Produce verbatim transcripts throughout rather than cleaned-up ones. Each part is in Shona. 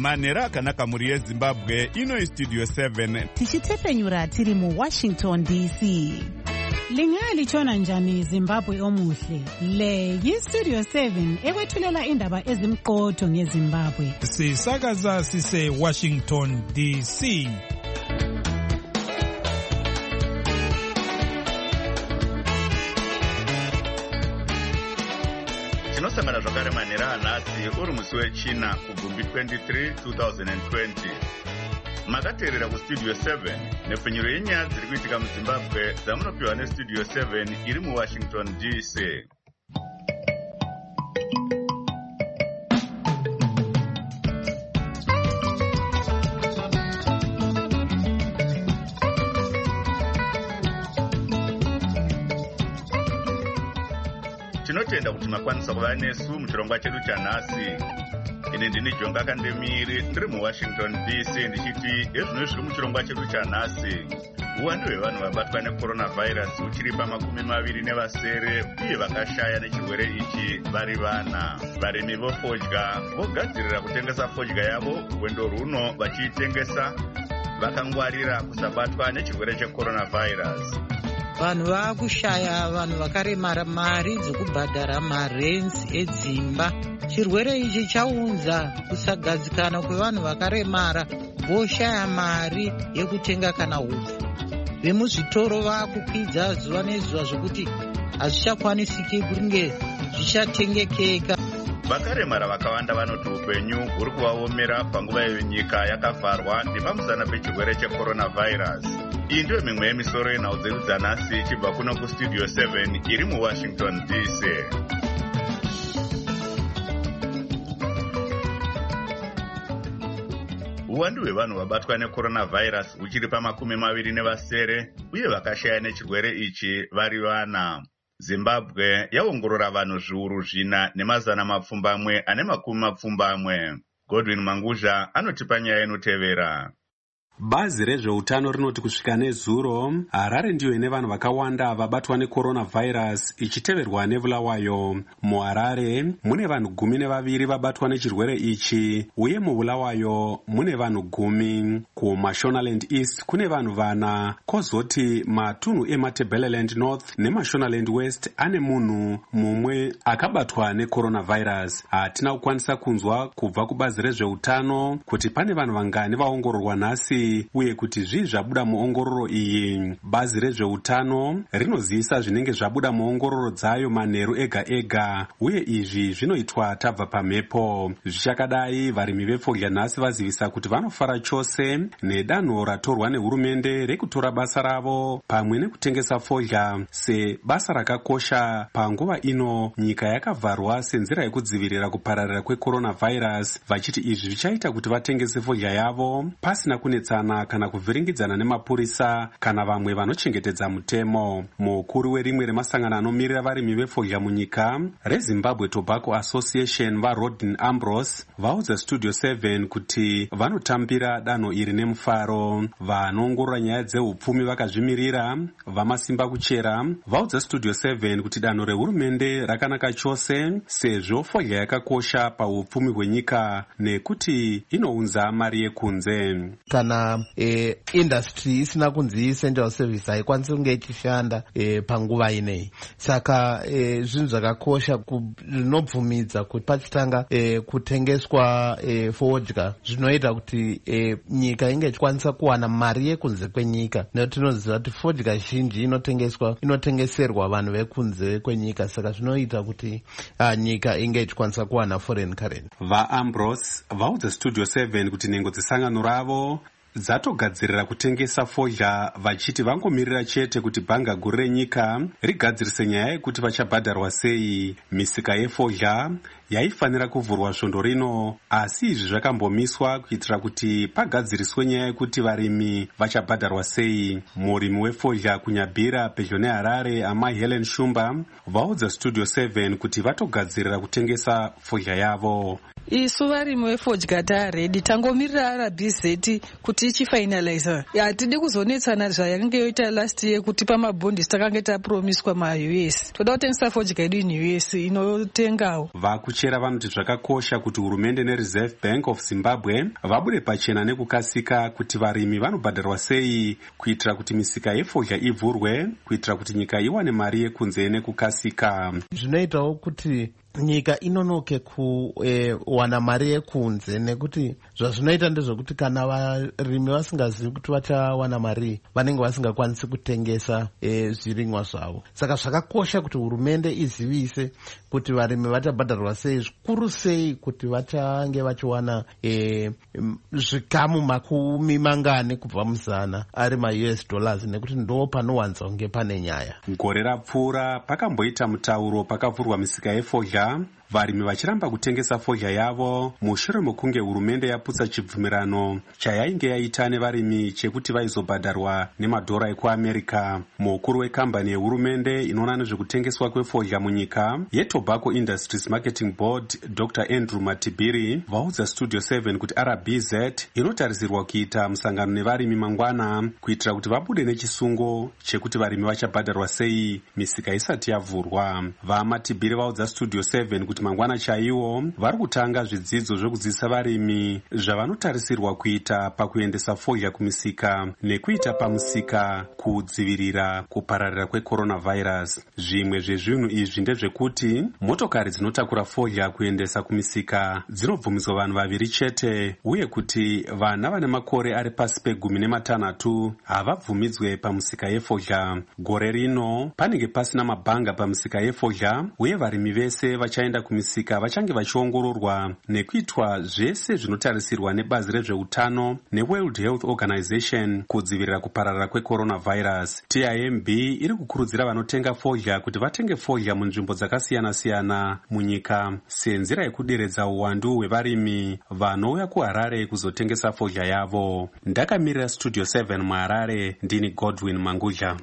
manhero akanaka mhuri yezimbabwe. Ino istudio seven tichitefenyura tiri mu Washington D C. Lingalitshona njani Zimbabwe omuhle? Le yistudio seven ekwethulela indaba ezimqotho ngeZimbabwe. Sisakaza sise Washington D C. tinosangana zvakare manhero anhasi uri musi wechina kugumbi twenty-three twenty twenty. Makateerera kustudio seven nepfenyuro yenyaya dziri kuitika muzimbabwe dzamunopiwa nestudio seven iri muwashington D C. Tinotenda kuti makwanisa kuva nesu muchirongwa chedu chanhasi. Ine ndini Jonga Kandemiri ndiri muWashington D C ndichiti ezvino zviri muchirongwa chedu chanhasi. Uwandu hwevanhu vabatwa necoronavirus uchiri pamakumi maviri nevasere uye vakashaya nechirwere ichi vari vana. Varimi vofodya vogadzirira kutengesa fodya yavo rwendo runo vachiitengesa vakangwarira kusabatwa nechirwere checoronavirus. Vanhu vakushaya vanhu vakaremara mari dzokubhadhara marenzi edzimba. Chirwere ichi chaunza kusagadzikana kwevanhu vakaremara voshaya mari yekutenga kana upfu. Vemuzvitoro vakukwidza zuva nezuva zvokuti hazvichakwanisiki kunge zvichatengekeka. Vakaremara vakawanda vanoti upenyu huri kuvaomera panguva iyo nyika yakavharwa nepamusana pechirwere checoronavirus. Iyi ndiyo mimwe yemisoro yenhau dzedu dzanhasi ichibva kuno kustudio seven iri muWashington D C. Uwandu hwevanhu vabatwa necoronavirus uchiri pamakumi maviri nevasere uye vakashaya nechirwere ichi vari vana. Zimbabwe yaongorora vanhu zviuru zvina nemazana mapfumbamwe ane makumi mapfumbamwe. Godwin Manguzha anotipa nyaya inotevera. Bazi rezveutano rinoti kusvika nezuro Harare ndiyo ine vanhu vakawanda vabatwa necoronavirus ichiteverwa neBulawayo. MuHarare mune vanhu gumi nevaviri vabatwa nechirwere ichi uye muBulawayo mune vanhu gumi. KuMashonaland East kune vanhu vana, kozoti matunhu eMatabeleland North neMashonaland West ane munhu mumwe akabatwa necoronavirus. Hatina kukwanisa kunzwa kubva kubazi rezveutano kuti pane vanhu vangani vaongororwa nhasi uye kuti zvii zvabuda muongororo iyi. Bazi rezveutano rinozivisa zvinenge zvabuda muongororo dzayo manheru ega ega uye izvi zvinoitwa tabva pamhepo. Zvichakadai varimi vefodya nhasi vazivisa kuti vanofara chose nedanho ratorwa nehurumende rekutora basa ravo pamwe nekutengesa fodya sebasa rakakosha panguva ino nyika yakavharwa senzira yekudzivirira kupararira kwecoronavirus, vachiti izvi zvichaita kuti vatengese fodya yavo pasina kunetsa kana kuvhiringidzana nemapurisa kana vamwe vanochengetedza mutemo. Mukuru werimwe remasangano anomirira varimi vefodya munyika reZimbabwe Tobacco Association vaRodin Ambrose vaudza Studio seven kuti vanotambira danho iri nemufaro. Vanoongorora nyaya dzeupfumi vakazvimirira vamasimba kuchera vaudza Studio seven kuti danho rehurumende rakanaka chose sezvo fodya yakakosha paupfumi hwenyika nekuti inounza mari yekunze. Kana E, industry isina kunzi essential service haikwanisi kunge ichishanda e, panguva inei. Saka e, zvinhu zvakakosha zvinobvumidza kuti pachitanga e, kutengeswa e, fodya zvinoita kuti e, nyika inge ichikwanisa kuwana mari yekunze kwenyika, nekuti tinoziva kuti fodya zhinji inotengeswa inotengeserwa vanhu vekunze kwenyika, saka zvinoita kuti a, nyika inge ichikwanisa kuwana foreign currency. VaAmbrose vaudza Studio seven kuti nhengo dzesangano ravo dzatogadzirira kutengesa fodya vachiti vangomirira chete kuti bhanga guru renyika rigadzirise nyaya yekuti vachabhadharwa sei. Misika yefodya yaifanira kuvhurwa svondo rino, asi izvi zvakambomiswa kuitira kuti pagadziriswe nyaya yekuti varimi vachabhadharwa sei. Murimi wefodya kuNyabhira pedyo neHarare amai Helen Shumba vaudza Studio seven kuti vatogadzirira kutengesa fodya yavo. isu varimi vefodya taaredi tangomirira R B Z kuti ichifinaliza. Hatidi kuzonetsana zvayanga yoita last year kuti pamabhondisi takanga tapromiswa ma-U S. Toda kutengesa fodya yedu in U S inotengawo. Vakuchera vanoti zvakakosha kuti hurumende neReserve Bank of Zimbabwe vabude pachena nekukasika kuti varimi vanobhadharwa sei kuitira kuti misika yefodya ivhurwe kuitira kuti nyika iwane mari yekunze nekukasika. Zvinoitawo kuti nyika inonoke kuwana e, mari yekunze nekuti zvazvinoita ndezvekuti kana varimi vasingazivi kuti vachawana mari vanenge vasingakwanisi kutengesa e, zvirimwa zvavo. Saka zvakakosha kuti hurumende izivise kuti varimi vachabhadharwa sei, zvikuru sei kuti vachange vachiwana e, zvikamu makumi mangani kubva muzana ari ma-U S dollars nekuti ndo panowanza kunge pane nyaya. Gore rapfuura pakamboita mutauro pakavhurwa misika yefodya varimi vachiramba kutengesa fodya yavo mushure mekunge hurumende yaputsa chibvumirano chayainge yaita nevarimi chekuti vaizobhadharwa nemadhora ekuamerica. Mukuru wekambani yehurumende inoona nezvekutengeswa kwefodya munyika yeTobacco Industries Marketing Board Doctor Andrew Matibiri vaudza Studio seven kuti R B Z inotarisirwa kuita musangano nevarimi mangwana kuitira kuti vabude nechisungo chekuti varimi vachabhadharwa sei misika isati yavhurwa. VaMatibiri vaudza Studio seven kuti mangwana chaiwo vari kutanga zvidzidzo zvekudzidzisa varimi zvavanotarisirwa kuita pakuendesa fodya kumisika nekuita pamusika kudzivirira kupararira kwecoronavirus. Zvimwe zvezvinhu izvi ndezvekuti motokari dzinotakura fodya kuendesa kumisika dzinobvumiswa vanhu vaviri chete uye kuti vana vane makore ari pasi pegumi nematanhatu havabvumidzwe pamusika yefodya. Gore rino panenge pasina mabhanga pamusika yefodya uye varimi vese vachaenda kumisika vachange vachiongororwa nekuitwa zvese zvinotarisirwa nebazi rezveutano neWorld Health Organization kudzivirira kupararira kwecoronavirus. T I M B iri kukurudzira vanotenga fodya kuti vatenge fodya munzvimbo dzakasiyana-siyana munyika senzira yekuderedza uwandu hwevarimi vanouya kuHarare kuzotengesa fodya yavo. Ndakamirira Studio seven muHarare, ndini Godwin Mangudya.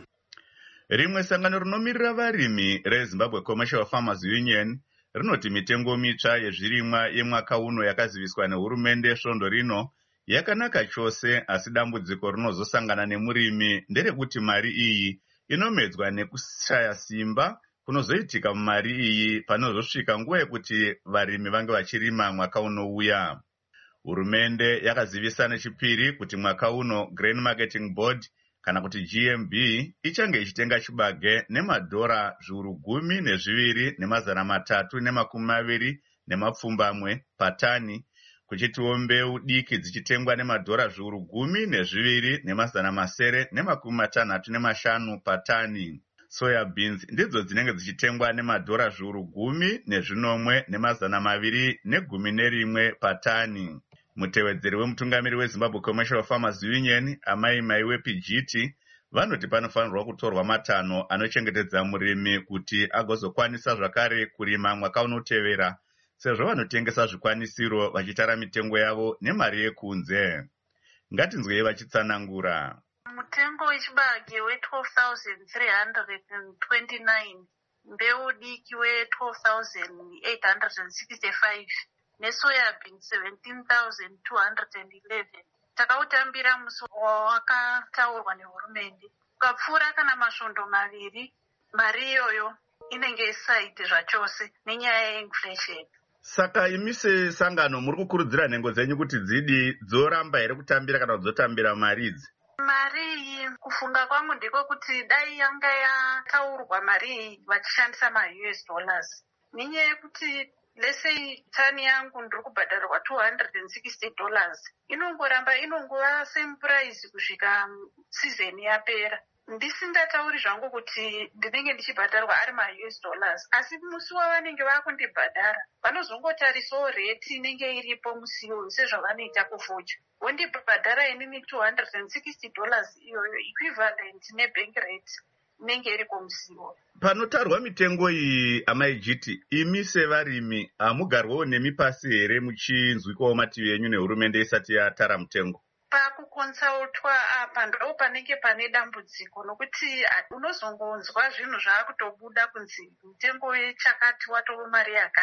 Rimwe sangano rinomirira varimi reZimbabwe Commercial Farmers Union rinoti mitengo mitsva yezvirimwa yemwaka uno yakaziviswa nehurumende svondo rino yakanaka chose, asi dambudziko rinozosangana nemurimi nderekuti mari iyi inomedzwa nekushaya simba kunozoitika mumari iyi panozosvika nguva yekuti varimi vange vachirima mwaka unouya. Hurumende yakazivisa nechipiri kuti mwaka uno Grain Marketing Board kana kuti G M B ichange ichitenga chibage nemadhora zviuru gumi nezviviri nemazana matatu nemakumi maviri nemapfumbamwe patani, kuchitiwo mbeu diki dzichitengwa nemadhora zviuru gumi nezviviri nemazana masere nemakumi matanhatu nemashanu patani. Soya beans ndidzo dzinenge dzichitengwa nemadhora zviuru gumi nezvinomwe nemazana maviri negumi nerimwe patani. Mutevedzeri wemutungamiri weZimbabwe Commercial Farmers Union Amai Maiwe Pijiti vanoti panofanirwa kutorwa matanho anochengetedza murimi kuti agozokwanisa zvakare kurima mwaka unotevera, sezvo vanotengesa zvikwanisiro vachitara mitengo yavo nemari yekunze. Ngatinzwei vachitsanangura. Mutengo wechibage we-twelve thousand three hundred twenty-nine, mbeu diki we-twelve thousand eight hundred sixty-five nesoya beans seventeen thousand two hundred eleven. Takautambira musi wakataurwa nehurumende. Ukapfuura kana masvondo maviri, mari iyoyo inenge isaite zvachose nenyaya yeinflation. Saka imi sesangano muri kukurudzira nhengo dzenyu kuti dzidi dzoramba here kutambira kana kudzotambira mari idzi? Mari iyi kufunga kwangu ndiko kuti dai yanga yataurwa mari iyi vachishandisa ma-U S dollars. Nenyaya yekuti lesei tani yangu ndiri kubhadharwa two hundred sixty dollars. Inongoramba inongova same price kusvika season yapera. Ndisingatauri zvangu kuti ndinenge ndichibhadharwa ari ma-U S dollars, asi musi wavanenge vakundibhadhara vanozongotarisawo rate inenge iripo musiwo sezvavanoita kufodya. Wondibhadhara inini two hundred sixty dollars iyoyo equivalent nebank rate inenge iripo musiwo. Panotarwa mitengo iyi amaijiti, imi sevarimi hamugarwawo nemi pasi here muchinzwikawo mativi enyu nehurumende isati yatara mutengo? Pakukonsautwa apa ndo panenge pane dambudziko, nokuti unozongonzwa zvinhu zvaakutobuda kunzi mutengo wechakati watova mari yakati.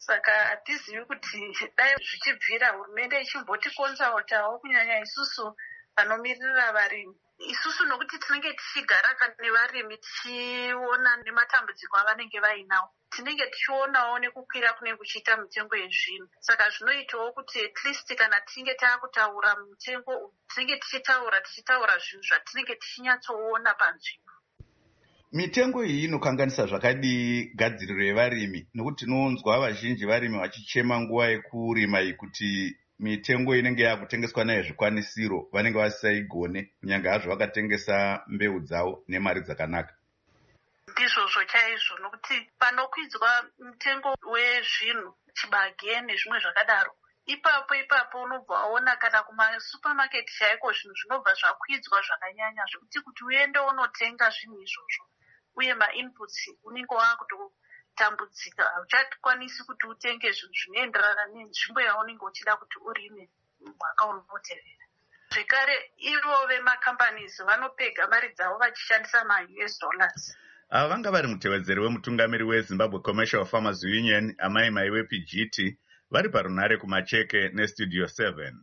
saka hatizivi kuti dai zvichibvira hurumende ichimboti konsautawo kunyanya isusu vanomirira varimi. Isusu nokuti tinenge tichigara nevarimi tichiona nematambudziko avanenge vainawo, tinenge tichionawo nekukwira kunenge kuchiita mitengo yezvinhu. Saka zvinoitawo kuti at least kana tinenge taakutaura mutengo tinenge tichitaura tichitaura zvinhu zvatinenge tichinyatsoona panzvimbo. Mitengo iyi inokanganisa zvakadii gadziriro yevarimi, nokuti tinoonzwa vazhinji varimi vachichema nguva yekurima iyi kuti mitengo inenge yakutengeswa nayo zvikwanisiro vanenge vasisaigone kunyange hazvo vakatengesa mbeu dzavo nemari dzakanaka. Ndizvozvo chaizvo, nokuti panokwidzwa mutengo wezvinhu chibage nezvimwe zvakadaro, ipapo ipapo unobva waona kana kumasupamaketi chaiko zvinhu zvinobva zvakwidzwa zvakanyanya zvekuti kuti uende unotenga zvinhu izvozvo uye mainputs unenge wakutotambudzika, hauchakwanisi kuti utenge zvinhu zvinoenderana nenzvimbo yaunenge uchida kuti urime mwaka unotevera. Zvekare ivo vemacompanies vanopega mari dzavo vachishandisa ma-U S dollars. Ava vanga vari mutevedzeri wemutungamiri weZimbabwe Commercial Farmers Union Amai Mai weP G T vari parunhare kumacheke neStudio seven.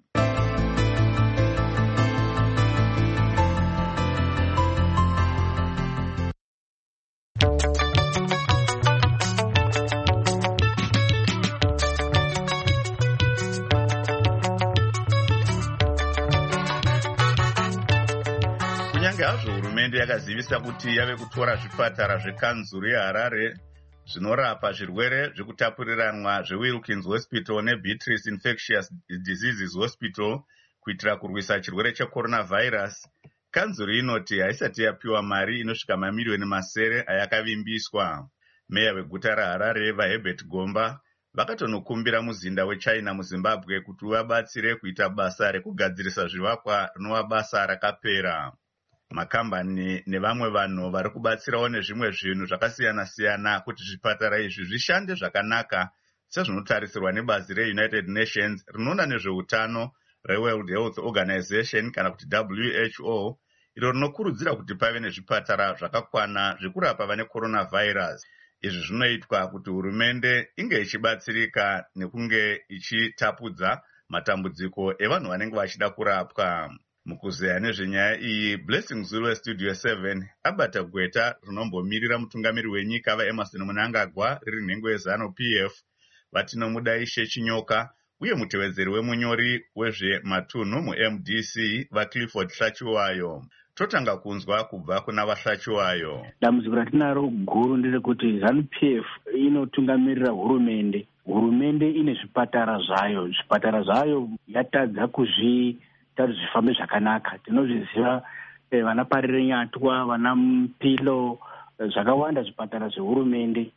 Kunyange hazvo hurumende yakazivisa kuti yave kutora zvipatara zvekanzuru yeHarare zvinorapa zvirwere zvekutapuriranwa zveWilkins Hospital neBeatrice Infectious Diseases Hospital kuitira kurwisa chirwere checoronavirus, kanzuru inoti haisati yapiwa mari inosvika mamiliyoni masere ayakavimbiswa. Meya weguta raHarare vaHerbert Gomba vakatonokumbira muzinda weChina muZimbabwe kuti vabatsire kuita basa rekugadzirisa zvivakwa rinova basa rakapera. Makambani nevamwe vanhu vari kubatsirawo nezvimwe zvinhu zvakasiyana-siyana kuti zvipatara izvi zvishande zvakanaka sezvinotarisirwa nebazi reUnited Nations rinoona nezveutano reWorld Health Organization kana kuti W H O, iro rinokurudzira kuti pave nezvipatara zvakakwana zvekurapa vane coronavirus. Izvi zvinoitwa kuti hurumende inge ichibatsirika nekunge ichitapudza matambudziko evanhu vanenge vachida kurapwa. Mukuzeya nezvenyaya iyi, Blessing Zulu weStudio seven abata gweta rinombomirira mutungamiri wenyika vaEmerson Mnangagwa riri nhengo yeZanu P F, vatinomuda Ishe Chinyoka uye mutevedzeri wemunyori wezvematunhu muM D C vaClifford Hlachiwayo. Totanga kunzwa kubva kuna vaHlachiwayo. Dambudziko ratinaro guru nderekuti Zanu P F inotungamirira hurumende. Hurumende ine zvipatara zvayo, zvipatara zvayo yatadza kuzvi tari zvifambe zvakanaka. Tinozviziva eh, vana Parire Nyatwa, vana Mpilo, zvakawanda zvipatara zvehurumende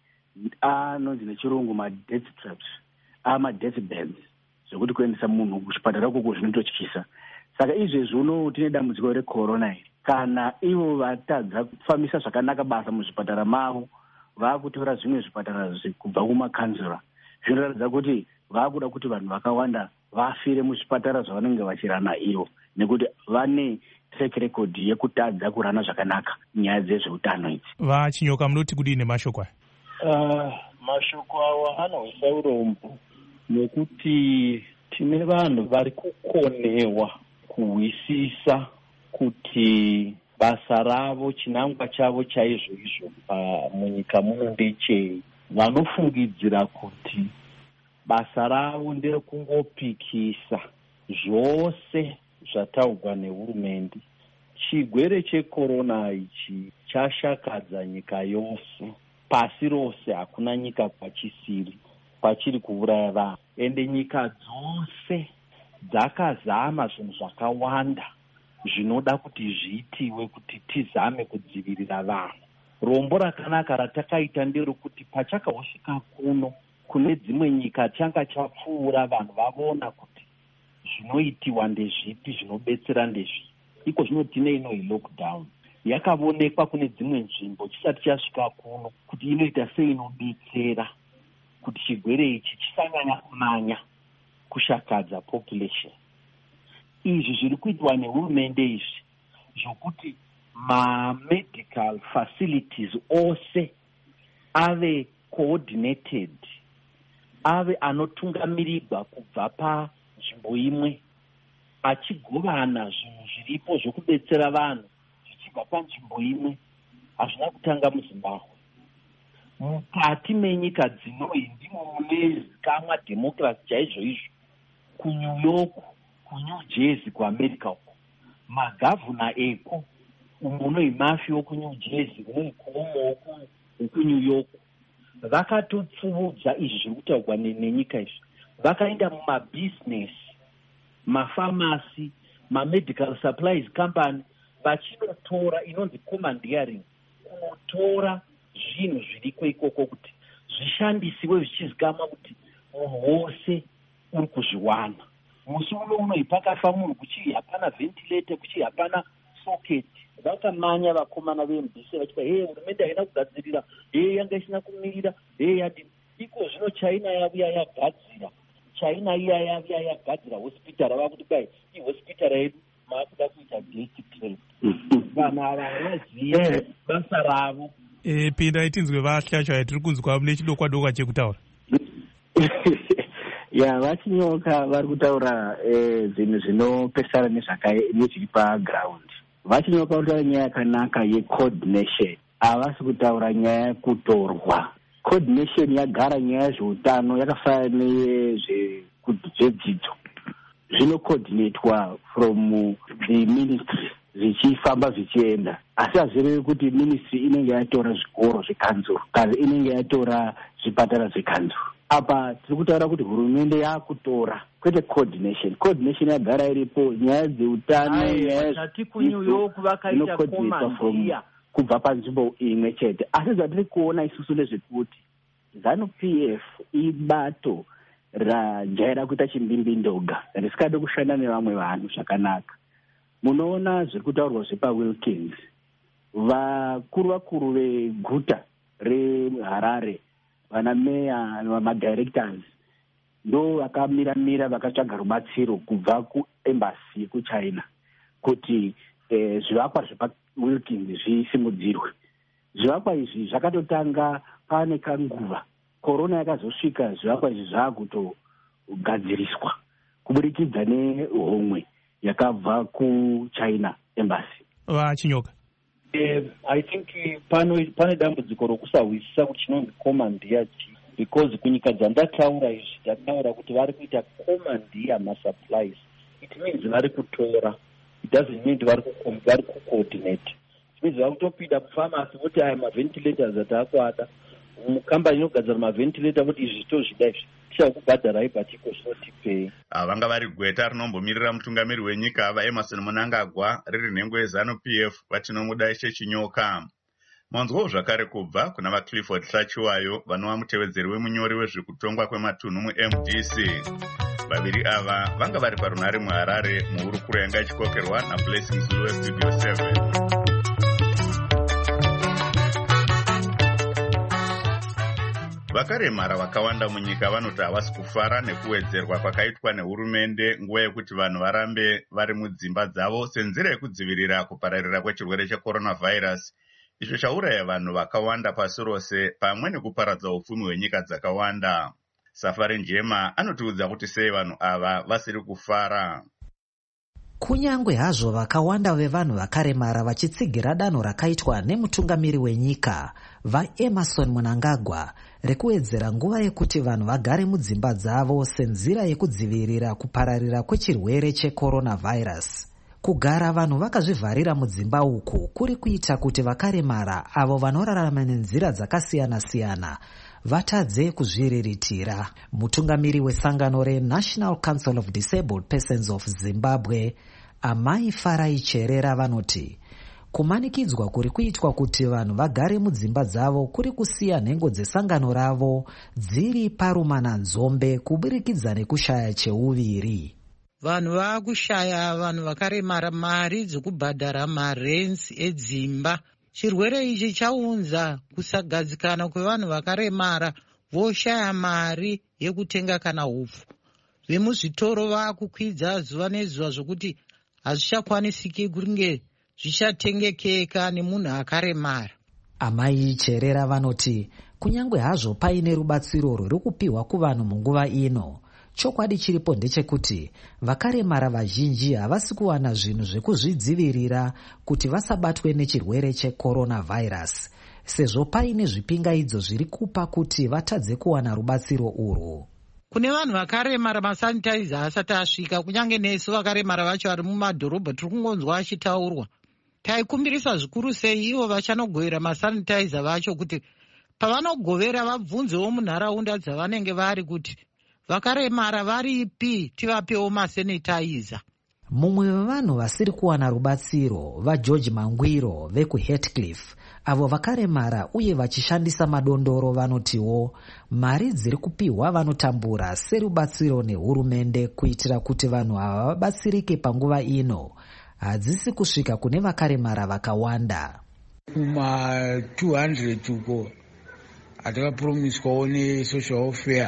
anonzi nechirungu ma-death traps, ama-death beds, zvekuti kuendesa munhu kuchipatara ukoko zvinototyisa. Saka izvezvi uno tine dambudziko recorona iri. Kana ivo vatadza kufambisa zvakanaka basa muzvipatara mavo, vakutora zvimwe zvipatara kubva kumakanzura, zvinoratidza kuti vakuda kuti vanhu vakawanda vafire muzvipatara zvavanenge vachirana ivo, nekuti vane track record yekutadza kurana zvakanaka nyaya dzezveutano idzi. VaChinyoka munoti kudii nemashoko aya? Uh, mashoko awa anowisa urombo nekuti tine vanhu vari kukonewa kuwisisa kuti basa ravo chinangwa chavo chaizvo izvo munyika muno ndechei. Vanofungidzira kuti basa ravo nderekungopikisa zvose zvataurwa nehurumende. Chigwere chekorona ichi chashakadza nyika yose, pasi rose hakuna nyika kwachisiri kwachiri kuuraya vanhu, ende nyika dzose dzakazama zvinhu zvakawanda zvinoda kuti zviitiwe kuti tizame kudzivirira vanhu. Rombo rakanaka ratakaita nderekuti pachakawasvika kuno kune dzimwe nyika changa chapfuura, vanhu vavona kuti zvinoitiwa ndezvipi, zvinobetsera ndezvipi. Iko zvino tine ino lockdown yakaonekwa kune dzimwe nzvimbo chisati chasvika kuno kuti inoita sei inobetsera kuti chigwere ichi chisanyanya kumanya kushakadza population. Izvi zviri kuitwa nehurumende izvi zvokuti ma-medical facilities ose ave coordinated ave anotungamirirwa kubva panzvimbo imwe achigovana zvinhu zviripo zvokudetsera vanhu zvichibva panzvimbo imwe hazvina kutanga muZimbabwe. Mukati menyika dzinoyi ndimo mune zikamwa democracy chaizvo izvo. KuNew York, kuNew Jersey, kuAmerica uko magavhuna eko unoyi Murphy wokuNew Jersey, unoyi Cuomo wokuNew York vakatopfuudza izvi zviri kutaurwa nenyika izvi. Vakaenda mumabusiness, mafamasi, mamedical supplies company vachinotora inonzi commandeering, kunotora zvinhu zviriko ikoko kuti zvishandisiwe zvichizikamwa kuti munhu wose uri kuzviwana. Musi uno unoyi pakafa munhu kuchii hapana ventilator, kuchii hapana socket. Vakamanya vakomana ve-M D C vachiti hey, hurumende haina kugadzirira, hey, yanga isina kumirira, hey, yadi iko zvino China yavuya yagadzira. China iya yavuya yagadzira hospitara vakuti kwai i hospitara yedu maakuda kuita gate trade. Vanhu ava vaziye basa ravo. Eh, pinda itinzwe vahlashwa yatiri kunzwa mune chidokwa dokwa chekutaura. Ya vachinyoka vari kutaura zvinhu zvinopesana nezviri paground. Vachinyoka vari kutaura nyaya yakanaka yecoordination, havasi kutaura nyaya yekutorwa. Coordination yagara nyaya yezveutano yakafanana nezvedzidzo zvinocoordinatwa from the ministry zvichifamba zvichienda, asi hazvirevi kuti ministry inenge yatora zvikoro zvekanzuru kana inenge yatora zvipatara zvekanzuru. Apa tiri kutaura kuti hurumende yakutora, kwete coordination. Coordination yagara iripo, nyaya dzeutano, nyaya dzinocoordinatwa kubva panzvimbo imwe chete. Asi zvatiri kuona isusu ndezvekuti ZANU P F ibato rajaira kuita chimbimbindoga risikade kushanda nevamwe vanhu zvakanaka. Munoona zviri kutaurwa zvepaWilkins, vakuru vakuru veguta reHarare, vana meya namadirectors ndo vakamira-mira vakatsvaga rubatsiro kubva kuembassy yekuChina kuti eh, zvivakwa zvepaWilkins zvisimudzirwe. Zvivakwa izvi zvakatotanga pane kanguva korona yakazosvika, zvivakwa izvi zvaakutogadziriswa kuburikidza nehomwe yakabva kuChina embassy. Vachinyoka. Uh, I think pane pane dambudziko rokusahwisisa kuti chinonzi commandeer chi, because kunyika dzandataura izvi ndataura kuti vari kuita commandeer masupplies. It means vari kutora. It doesn't mean vari vari kucoordinate. It means vari kutopinda mufamasi voti aya maventilators ataakuada, mukambani inogadzira maventilator kuti izvi tozvida izvi tichakubhadharai patiko zvinotipei. Vanga vari gweta rinombomirira mutungamiri wenyika vaEmerson Mnangagwa riri nhengo yeZANU P F vachinomuda Ishe Chinyoka. Mwanzwawo zvakare kubva kuna vaClifford Hlachiwayo vanova mutevedzeri wemunyori wezvekutongwa kwematunhu muM D C. Vaviri ava vanga vari parunhare muHarare muhurukuro yanga ichikokerwa naBlessing Zulu weStudio seven. Vakaremara vakawanda munyika vanoti havasi kufara nekuwedzerwa kwakaitwa nehurumende nguva yekuti vanhu varambe vari mudzimba dzavo senzira yekudzivirira kupararira kwechirwere checoronavirus, izvo chauraya vanhu vakawanda pasi rose pamwe nekuparadza upfumi hwenyika dzakawanda. Safari Njema anotiudza kuti sei vanhu ava vasiri kufara. Kunyangwe hazvo vakawanda vevanhu vakaremara vachitsigira danho rakaitwa nemutungamiri wenyika vaEmerson Mnangagwa rekuwedzera nguva yekuti vanhu vagare mudzimba dzavo senzira yekudzivirira kupararira kwechirwere checoronavirus. Kugara vanhu vakazvivharira mudzimba uku kuri kuita kuti vakaremara avo vanorarama nenzira dzakasiyana-siyana vatadze kuzviriritira. Mutungamiri wesangano reNational Council of Disabled Persons of Zimbabwe, Amai Farai Cherera, vanoti kumanikidzwa kuri kuitwa kuti vanhu vagare mudzimba dzavo kuri kusiya nhengo dzesangano ravo dziri parumana nzombe kuburikidza nekushaya cheuviri. Vanhu vakushaya vanhu vakaremara mari dzokubhadhara marenzi edzimba. Chirwere ichi chaunza kusagadzikana kwevanhu vakaremara voshaya mari yekutenga kana upfu. Vemuzvitoro vakukwidza zuva nezuva zvokuti hazvichakwanisiki kunge zvichatengekeka nemunhu akaremara. Amai Cherera vanoti kunyangwe hazvo paine rubatsiro rwuri kupiwa kuvanhu munguva ino, chokwadi chiripo ndechekuti vakaremara vazhinji havasi kuwana zvinhu zvekuzvidzivirira kuti vasabatwe nechirwere checoronavirus, sezvo paine zvipingaidzo zviri kupa kuti vatadze kuwana rubatsiro urwu. Kune vanhu vakaremara masanitizer asati asvika, kunyange nesu vakaremara vacho vari mumadhorobha tiri kungonzwa achitaurwa. Taikumbirisa zvikuru sei ivo vachanogovera masanitizer vacho kuti pavanogovera vabvunzewo munharaunda dzavanenge vari kuti vakaremara varipi, tivapewo masanitizer. Mumwe wevanhu vasiri kuwana rubatsiro vaGeorge Mangwiro vekuHeathcliff, avo vakaremara uye vachishandisa madondoro, vanotiwo mari dziri kupiwa vanotambura serubatsiro nehurumende kuitira kuti vanhu ava vabatsirike panguva ino hadzisi kusvika kune vakaremara vakawanda. Kuma two hundred uko atakapromiswawo nesocial welfare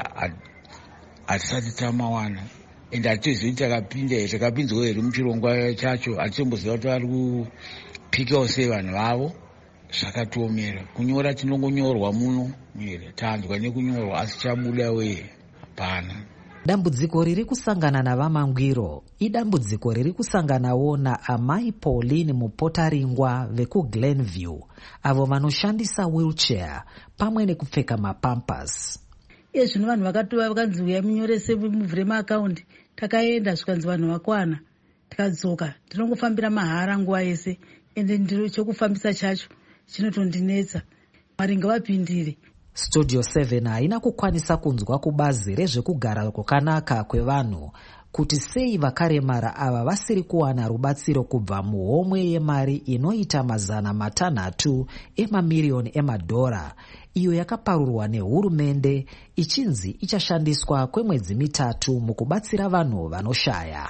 hatisati tamawana, ende hatizivi takapinda here takapinzwa here muchirongwa chacho, hatitomboziva kuti vari kupikawo sei vanhu vavo. Zvakatiomera kunyora, tinongonyorwa muno here, tanzwa nekunyorwa asi chabuda weye hapana. Dambudziko riri kusangana navamangwiro idambudziko riri kusanganawo naamai Pauline Mupotaringwa vekuGlenview, avo vanoshandisa wheelchair pamwe nekupfeka mapampas. Iye zvino vanhu vakatova vakanzi uya munyorese muvhure maakaundi, takaenda zvikanzi vanhu vakwana, tikadzoka tinongofambira mahara nguva yese, ende ndiro chokufambisa chacho chinotondinetsa. Mwari ngavapindire. Studio seven haina kukwanisa kunzwa kubazi rezvekugara kwakanaka kwevanhu kuti sei vakaremara ava vasiri kuwana rubatsiro kubva muhomwe yemari inoita mazana matanhatu emamiliyoni emadhora, iyo yakaparurwa nehurumende ichinzi ichashandiswa kwemwedzi mitatu mukubatsira vanhu vanoshaya.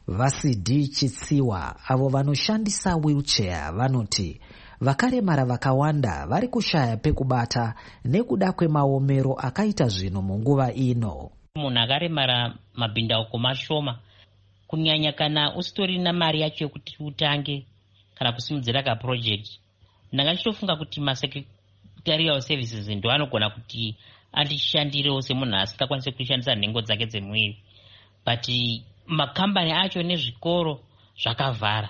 Vasidi Chitsiwa, avo vanoshandisa wheelchair, vanoti vakaremara vakawanda vari kushaya pekubata nekuda kwemaomero akaita zvino munguva ino. Munhu akaremara mabhindauko mashoma, kunyanya kana usitorina mari yacho yekuti utange kana kusimudzira ka project. Ndanga ndichitofunga kuti masekretarial services ndo anogona kuti andishandirewo semunhu asingakwanisi kushandisa nhengo dzake dzemwiri, but makambani acho nezvikoro zvakavhara.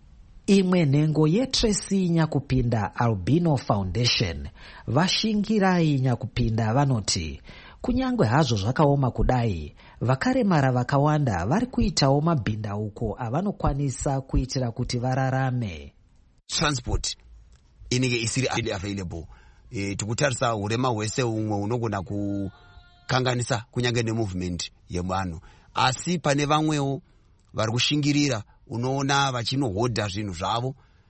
Imwe nhengo yeTracy Nyakupinda Albino Foundation, Vashingirai Nyakupinda, vanoti kunyangwe hazvo zvakaoma kudai, vakaremara vakawanda vari kuitawo mabhindauko avanokwanisa kuitira kuti vararame. Transport inenge isiri available. E, tikutarisa urema hwese umwe unogona kukanganisa kunyange nemovement yevanhu, asi pane vamwewo vari kushingirira, unoona vachinohodha zvinhu zvavo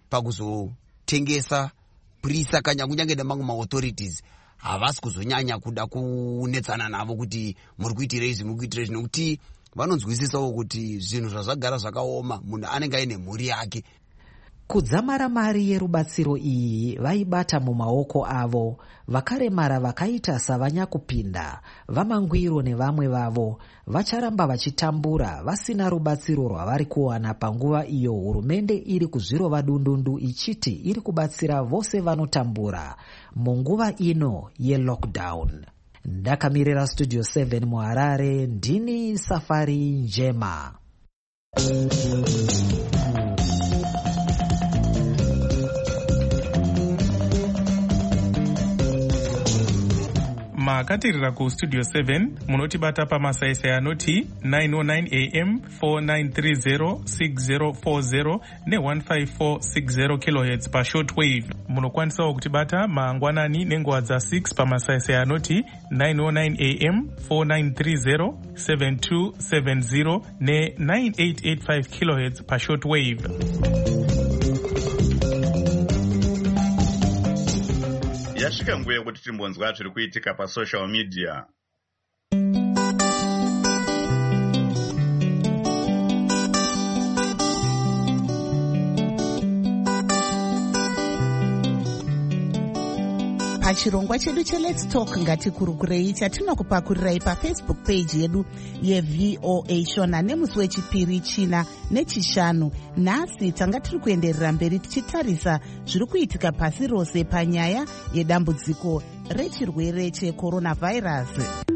pakuzotengesa prisa kanya kunyange nemamwe maauthorities havasi kuzonyanya kuda kunetsana navo kuti muri kuitirei izvi muri kuitirei izvi, nokuti vanonzwisisawo kuti zvinhu zvazvagara zvakaoma, munhu anenge aine mhuri yake. Kudzamara mari yerubatsiro iyi vaibata mumaoko avo, vakaremara vakaita savanyakupinda, vamangwiro nevamwe vavo vacharamba vachitambura vasina rubatsiro rwavari kuwana panguva iyo hurumende iri kuzvirova dundundu ichiti iri kubatsira vose vanotambura munguva ino yelockdown. Ndakamirira Studio seven muHarare, ndini Safari Njema. makatirira kustudio seven munotibata pamasaisai anoti nine oh nine a m, four nine three zero, six zero four zero ne one five four six zero kilohertz pashortwave. Munokwanisawo kutibata mangwanani nenguva dza six pamasaisai anoti nine oh nine a m, four nine three zero, seven two seven zero ne nine eight eight five kilohertz pashortwave. Yasvika nguva yekuti timbonzwa zviri kuitika pasocial media. pachirongwa chedu cheLet's Talk ngatikurukurei chatinokupakurirai pafacebook page yedu yeV O A Shona nemusi wechipiri, china nechishanu. Nhasi tanga tiri kuenderera mberi tichitarisa zviri kuitika pasi rose panyaya yedambudziko rechirwere checoronavirus.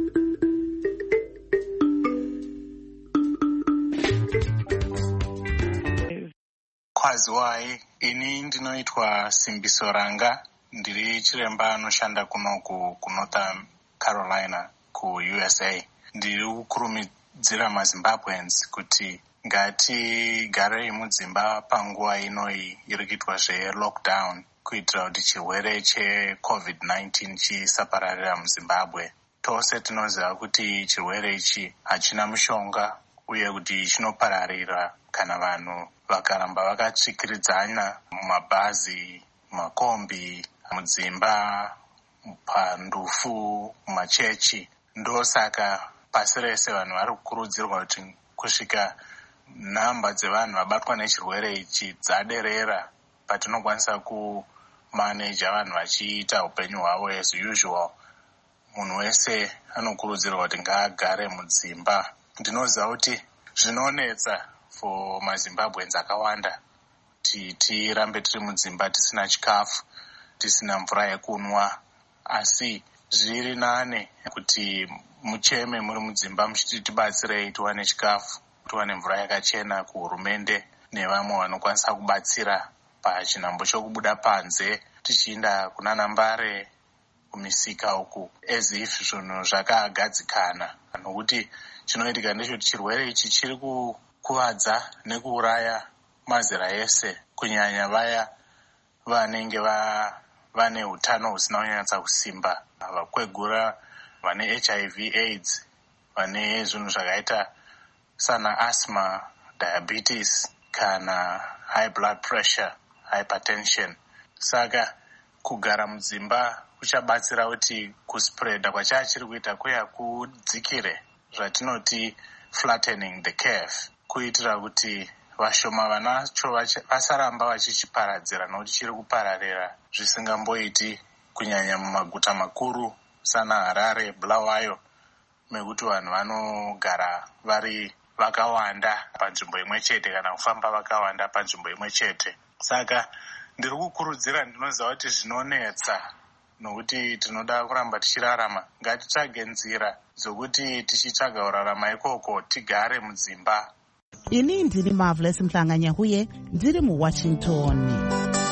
Kwaziwai, ini ndinoitwa Simbiso Ranga, ndiri chiremba anoshanda kuno ku, ku North Carolina ku U S A. Ndiri kukurumidzira maZimbabweans kuti ngatigarei mudzimba panguva inoi iri kuitwa zvelockdown kuitira kuti chirwere checovid nineteen chisapararira muZimbabwe. Tose tinoziva kuti chirwere ichi hachina mushonga uye kuti chinopararira kana vanhu vakaramba vakatsvikiridzana mumabhazi, mumakombi, mudzimba, pandufu, mumachechi. Ndosaka pasi rese vanhu vari kukurudzirwa kuti kusvika nhamba dzevanhu vabatwa nechirwere ichi dzaderera, patinokwanisa kumaneja vanhu vachiita upenyu hwavo as usual, munhu wese anokurudzirwa kuti ngaagare mudzimba. Ndinoziva kuti zvinonetsa for maZimbabweans akawanda kuti tirambe tiri mudzimba tisina chikafu, tisina mvura yekunwa, asi zviri nane kuti mucheme muri mudzimba muchiti tibatsirei tiwane chikafu, tiwane mvura yakachena kuhurumende nevamwe vanokwanisa kubatsira pachinhambo chokubuda panze tichienda kunana Mbare kumisika uku as if zvinhu zvakagadzikana. Nokuti chinoitika ndechoti chirwere ichi chiri kukuvadza nekuuraya mazera ese, kunyanya vaya vanenge va vane utano husina kunyatsa kusimba, vakwegura, vane H I V AIDS, vane zvinhu zvakaita sana asthma, diabetes kana high blood pressure, hypertension. Saka kugara mudzimba kuchabatsira kuti kuspreada kwachachiri kuita kuya kudzikire, zvatinoti flattening the curve, kuitira kuti vashoma vanacho vasaramba vachichiparadzira, nokuti chiri kupararira zvisingamboiti kunyanya mumaguta makuru sana Harare, Bulawayo, mekuti vanhu vanogara vari vakawanda panzvimbo imwe chete kana kufamba vakawanda panzvimbo imwe chete. Saka ndiri kukurudzira, ndinoziva kuti zvinonetsa nokuti tinoda kuramba tichirarama. Ngatitsvage nzira dzokuti tichitsvaga kurarama ikoko tigare mudzimba. Ini ndiri Marvelous Mhlanganyahuye, ndiri muWashington.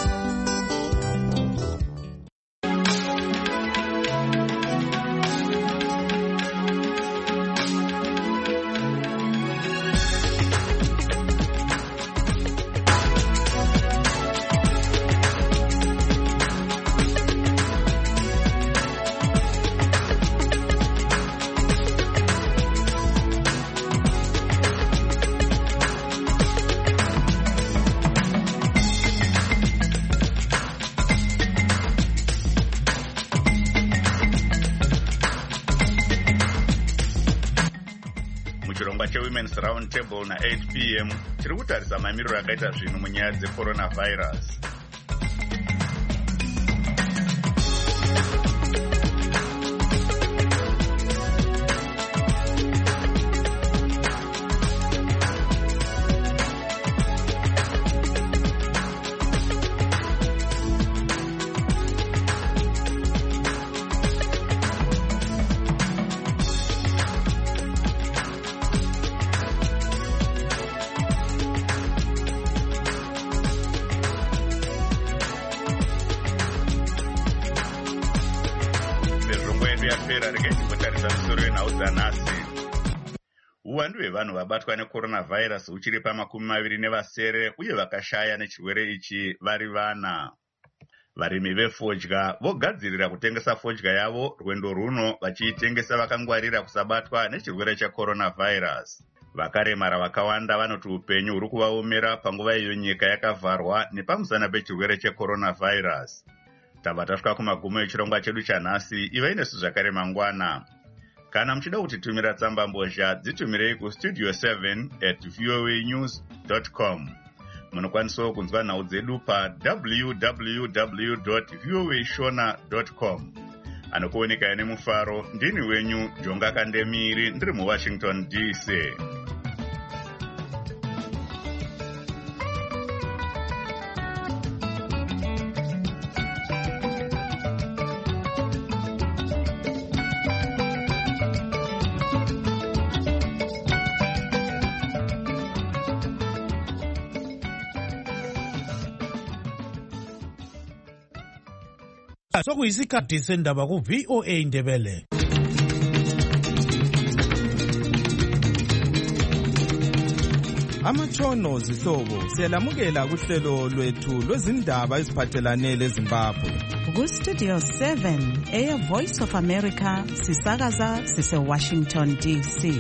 Muchirongwa cheWomen's Round Table na eight p m tiri kutarisa mamiriro akaita zvinhu munyaya dzecoronavirus. Uwandu hwevanhu vabatwa necoronavirus uchiri pamakumi maviri nevasere uye vakashaya nechirwere ichi vari vana. Varimi vefodya vogadzirira kutengesa fodya yavo rwendo runo vachiitengesa vakangwarira kusabatwa nechirwere checoronavirus. Vakaremara vakawanda vanoti upenyu huri kuvaomera panguva iyo nyika yakavharwa nepamusana pechirwere checoronavirus. Tabva tasvika kumagumo echirongwa chedu chanhasi. Ivai nesu zvakare mangwana. Kana muchida kutitumira tsamba mbozha dzitumirei kustudio seven at voanews dot com. munokwanisa kunzwa nhau dzedu pa w w w dot voa shona dot com. Anokuoneka ine mufaro ndini wenyu Jonga Kandemiri ndiri muWashington D C. Sokuyisikhathi sendaba ku V O A Ndebele. Amatshono zihlobo siyalamukela kuhlelo lwethu lwezindaba eziphathelane leZimbabwe. Ku Studio seven Air Voice of America sisakaza sise Washington D C.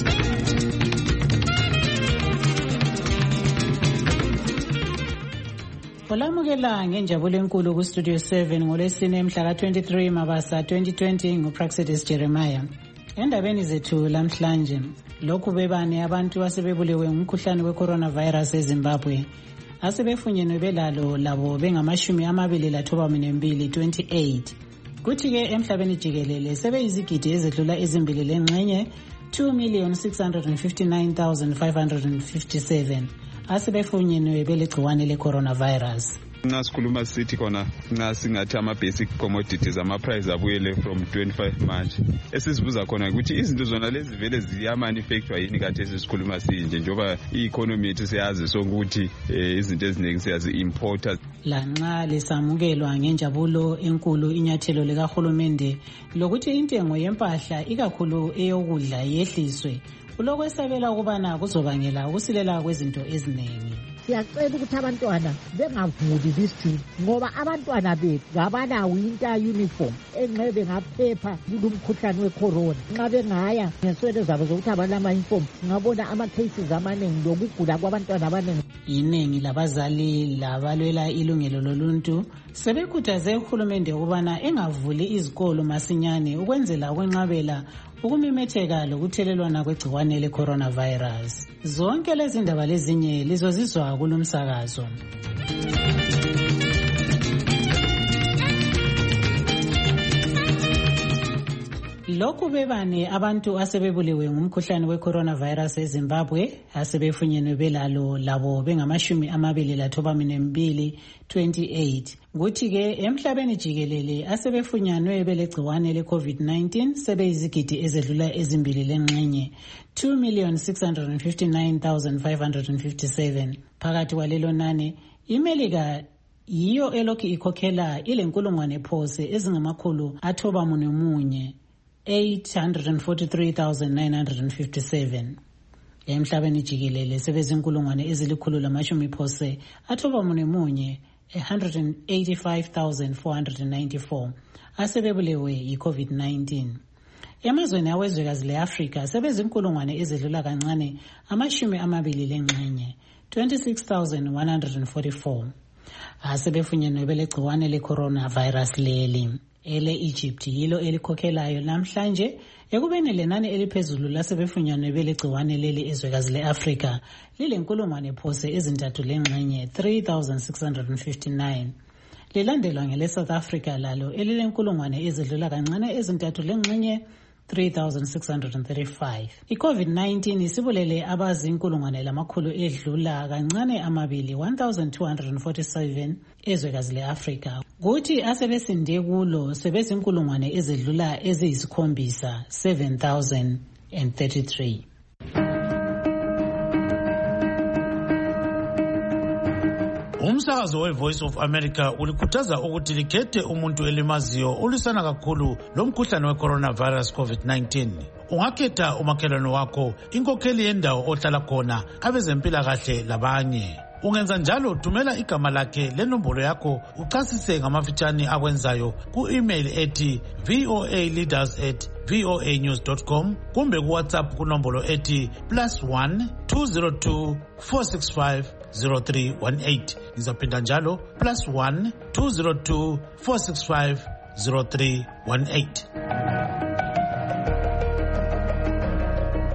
Olamukela ngenjabulo enkulu ku Studio seven ngolesine mhla ka twenty-three Mabasa twenty twenty nguPraxedis Jeremiah. Endabeni zethu lamhlanje, lokhu bebane abantu asebebulewe ngumkhuhlane we-coronavirus eZimbabwe asebefunyenwe belalo labo bengamashumi amabili lathoba minembili twenty-eight. Kuthi-ke emhlabeni jikelele sebeyizigidi ezedlula ezimbili lengxenye two million six hundred fifty-nine thousand five hundred fifty-seven asebefunyenwe belegciwane le-coronavirus. Nxa sikhuluma sithi khona nxa singathi ama-basic commodities ama-price abuyele from twenty-five manje, esizibuza khona ukuthi izinto zona lezi vele ziyamanufacture yini kade esisikhuluma sinje, njengoba i-economy yethu siyazi sonke ukuthi izinto eziningi siyazi-importa. Lanxa lisamukelwa ngenjabulo enkulu inyathelo likahulumende lokuthi intengo yempahla ikakhulu eyokudla yehliswe, ulokwesabela ukubana kuzobangela ukusilela kwezinto eziningi. Siyacela ukuthi abantwana bengavuli listi ngoba abantwana bethu ngabana winter uniform enxe bengaphepha kulumkhuhlane wecorona. Nxa bengaya ngeswele zabo zokuthi abalama uniform ngabona ama cases amaningi lokugula kwabantwana abaningi. Iningi labazali labalwela ilungelo loluntu sebekhuthaze uhulumende ukubana engavuli izikolo masinyane ukwenzela ukwenqabela ukumemetheka lokuthelelwana kwegciwane le-coronavirus. Zonke lezi ndaba lezinye lizozizwa kulumsakazo. Lokhu bebane abantu asebebulewe ngumkhuhlane we-coronavirus eZimbabwe asebefunyenwe belalo labo bengamashumi amabili lathoba minembili twenty-eight. Kuthi-ke emhlabeni jikelele asebefunyanwe belegciwane le-COVID nineteen sebeyizigidi ezedlula ezimbili lengxenye two million six hundred fifty-nine thousand five hundred fifty-seven. Phakathi kwalelo nani, iMelika yiyo elokhu ikhokhela ilenkulungwane phose ezingamakhulu athoba munemunye eight hundred forty-three thousand nine hundred fifty-seven. Emhlabeni jikelele sebezinkulungwane ezilikhulu lamashumi phose athoba munemunye one hundred eighty-five thousand four hundred ninety-four asebebulewe yi-COVID nineteen. Emazweni awezwekazi le-Afrika sebezinkulungwane ezidlula kancane amashumi amabili lengxenye twenty-six thousand one hundred forty-four asebefunyenwe belegciwane le-coronavirus leli. Ele Egypt yilo elikhokhelayo namhlanje ekubeni lenani eliphezulu lasebefunyanwe belegciwane leli ezwekazi le-Afrika lilenkulungwane phose ezintathu lengxenye three thousand six hundred fifty-nine. Lilandelwa ngele South Africa lalo elilenkulungwane ezidlula kancane ezintathu lengxenye three thousand six hundred thirty-five. I-COVID nineteen isibulele abazinkulungwane lamakhulu edlula kancane amabili one thousand two hundred forty-seven ezwekazi le-Afrika. Kuthi asebesinde kulo sebezinkulungwane ezidlula eziyisikhombisa seven thousand thirty-three. Umsakazo we-Voice of America ulikhuthaza ukuthi likhethe umuntu elimaziyo ulisana kakhulu lomkhuhlane we-coronavirus COVID nineteen. Ungakhetha umakhelwane wakho, inkokheli yendawo ohlala khona, abezempilakahle labanye. Ungenza njalo thumela igama lakhe lenombolo yakho uchasise ngamafitshane akwenzayo ku-email ethi voaleaders at voanews dot com kumbe ku-WhatsApp kunombolo ethi plus one two zero two four six five zero three one eight. Ngizaphinda njalo plus one two zero two four six five zero three one eight.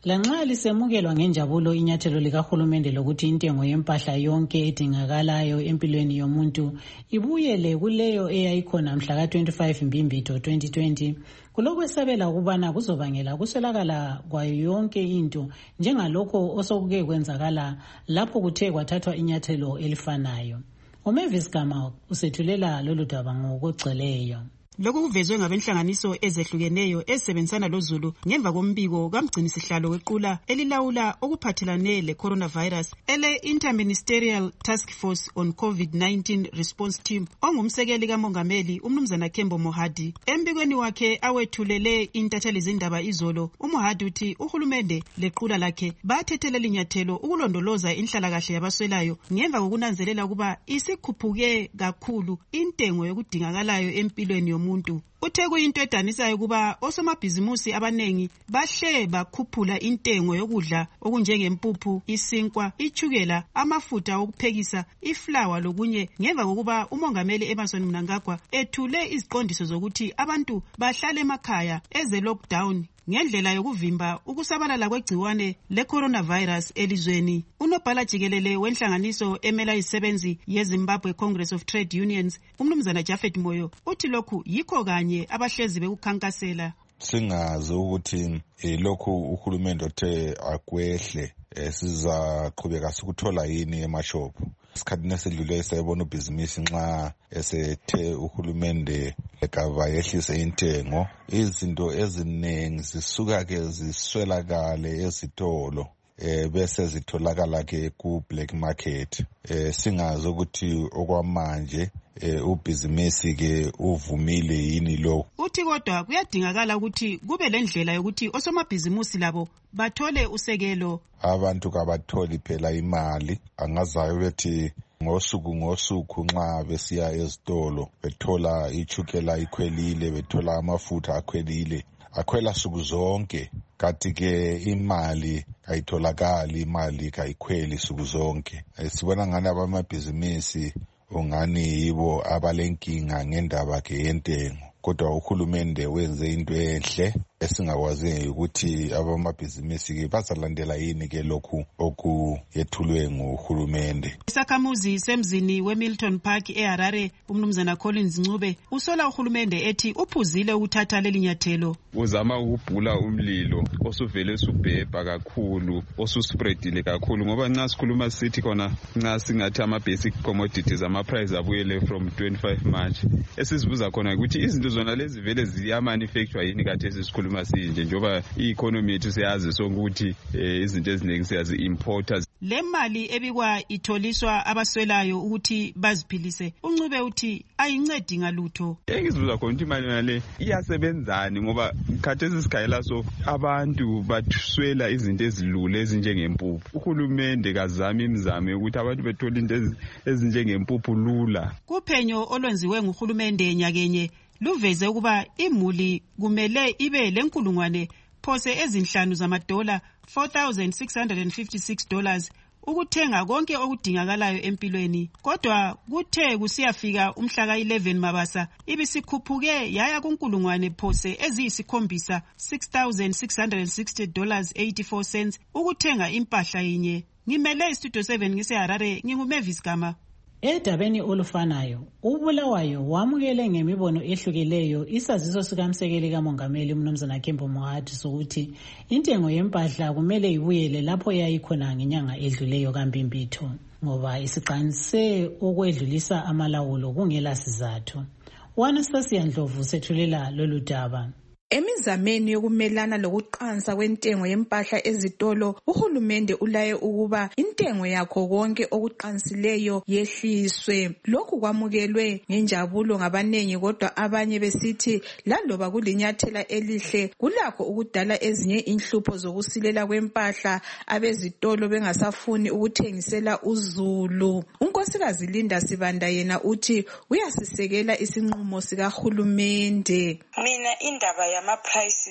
Lanxa lisemukelwa ngenjabulo inyathelo likahulumende lokuthi intengo yempahla yonke edingakalayo empilweni yomuntu ibuyele kuleyo eyayikhona mhla ka twenty-five Mbimbitho twenty twenty, kulokwesabela ukubana kuzobangela kuswelakala kwayo yonke into njengalokho osokuke kwenzakala lapho kuthe kwathathwa inyathelo elifanayo. uMavis Gama usethulela lolu daba ngokugcweleyo. Lokhu kuvezwe ngabenhlanganiso ezehlukeneyo ezisebenzisana loZulu ngemva kombiko kamgcinisihlalo wequla elilawula okuphathelane le-coronavirus ele-Interministerial Task Force on COVID nineteen Response Team ongumsekeli kamongameli umnumzana Kembo Mohadi. Embikweni wakhe awethulele intatheli zindaba izolo, uMohadi uthi uhulumende lequla lakhe bathethelela inyathelo ukulondoloza inhlalakahle yabaswelayo ngemva kokunanzelela ukuba isikhuphuke kakhulu intengo yokudingakalayo empilweni muntu. Uthe kuyinto edanisayo kuba osomabhizimusi abanengi bahle bakhuphula intengo yokudla okunjengempuphu, isinkwa, ichukela, amafutha okuphekisa, iflawa lokunye ngemva kokuba umongameli Emmerson Mnangagwa ethule iziqondiso zokuthi abantu bahlale emakhaya eze lockdown ngendlela yokuvimba ukusabalala kwegciwane le-coronavirus elizweni. Unobhala jikelele wenhlanganiso emela izisebenzi yeZimbabwe Congress of Trade Unions, umnumzana Japhet Moyo, uthi lokhu yikho kanye abahlezi bekukhankasela. Singazi ukuthi eh, lokhu uhulumende othe akwehle eh, sizaqhubeka sikuthola yini emashophu. Isikhathini esedlule sayibona ubhizinisi nxa esethe uhulumende ekava yehlise intengo, izinto eziningi zisuka ke ziswelakale ezitolo eh bese zitholakala ke ku black market. Eh singazi ukuthi okwamanje eh ubhizinisi ke uvumile yini lo. Uthi kodwa kuyadingakala ukuthi kube lendlela yokuthi osomabhizimusi labo bathole usekelo. Abantu kabatholi phela imali, angazayo bethi ngosuku ngosuku nxa besiya ezitolo bethola ichukela ikhwelile, bethola amafutha akhwelile, akhwela suku zonke. Kathi ke imali ayitholakali, imali kayikhweli suku zonke. Sibona ngani abamabhizinisi ungani yibo abalenkinga ngendaba ke yentengo, kodwa uhulumende wenze into enhle esingakwazi ukuthi abamabhizinisi ke bazalandela yini ke lokhu okuyethulwe nguhulumende. Isakhamuzi semzini weMilton Park eHarare umnumzana Collins Ncube usola uhulumende ethi uphuzile ukuthatha leli nyathelo. Uzama ukubhula umlilo osuvele subhebha kakhulu, osuspreadile kakhulu, ngoba nxa sikhuluma sithi khona nxa singathi ama basic commodities ama price abuyele from twenty-five March, esizibuza khona ukuthi izinto zona lezi vele ziya manufacture yini kade esikhuluma masinje njoba i-economy yethu siyazi sonke ukuthi izinto eziningi siyazi importers. Le mali ebikwa itholiswa abaswelayo ukuthi baziphilise, uNcube uthi ayincedi ngalutho. Engizibuza khona ukuthi imali yale iyasebenzani, ngoba khathesi isikhayela so abantu baswela izinto ezilule ezinjengempuphu. Uhulumende kazama imizamo ukuthi abantu bethola into ezinjengempuphu lula. Kuphenyo olwenziwe nguhulumende nyakenye luveze ukuba imuli kumele ibe lenkulungwane phose ezinhlanu zamadola four thousand six hundred fifty-six dollars ukuthenga konke okudingakalayo empilweni. Kodwa kuthe kusiyafika umhla ka eleven Mabasa ibisikhuphuke yaya kunkulungwane phose eziyisikhombisa six thousand six hundred sixty dollars eighty-four cents ukuthenga impahla yinye. Ngimele istudio seven ngiseHarare, nginguMavis Gama. Edabeni olufanayo, uBulawayo wamukele ngemibono ehlukeleyo isaziso sikamsekeli kamongameli umnumzana Kembo Mohadi sokuthi intengo yempahla kumele ibuyele lapho yayikhona ngenyanga edluleyo kaMbimbitho, ngoba isiqanise ukwedlulisa amalawulo kungela sizathu. Anastasia Ndlovu sethulela lolu daba. Emizameni yokumelana lokuqansa kwentengo yempahla ezitolo, uhulumende ulaye ukuba intengo yakho konke okuqansileyo yehliswe. Lokhu kwamukelwe ngenjabulo ngabanengi, kodwa abanye besithi laloba kulinyathela elihle kulakho ukudala ezinye inhlupho zokusilela kwempahla, abezitolo bengasafuni ukuthengisela uzulu. uNkosikazi Linda Sibanda yena uthi uyasisekela isinqumo sikahulumende. Mina indaba ya ama prices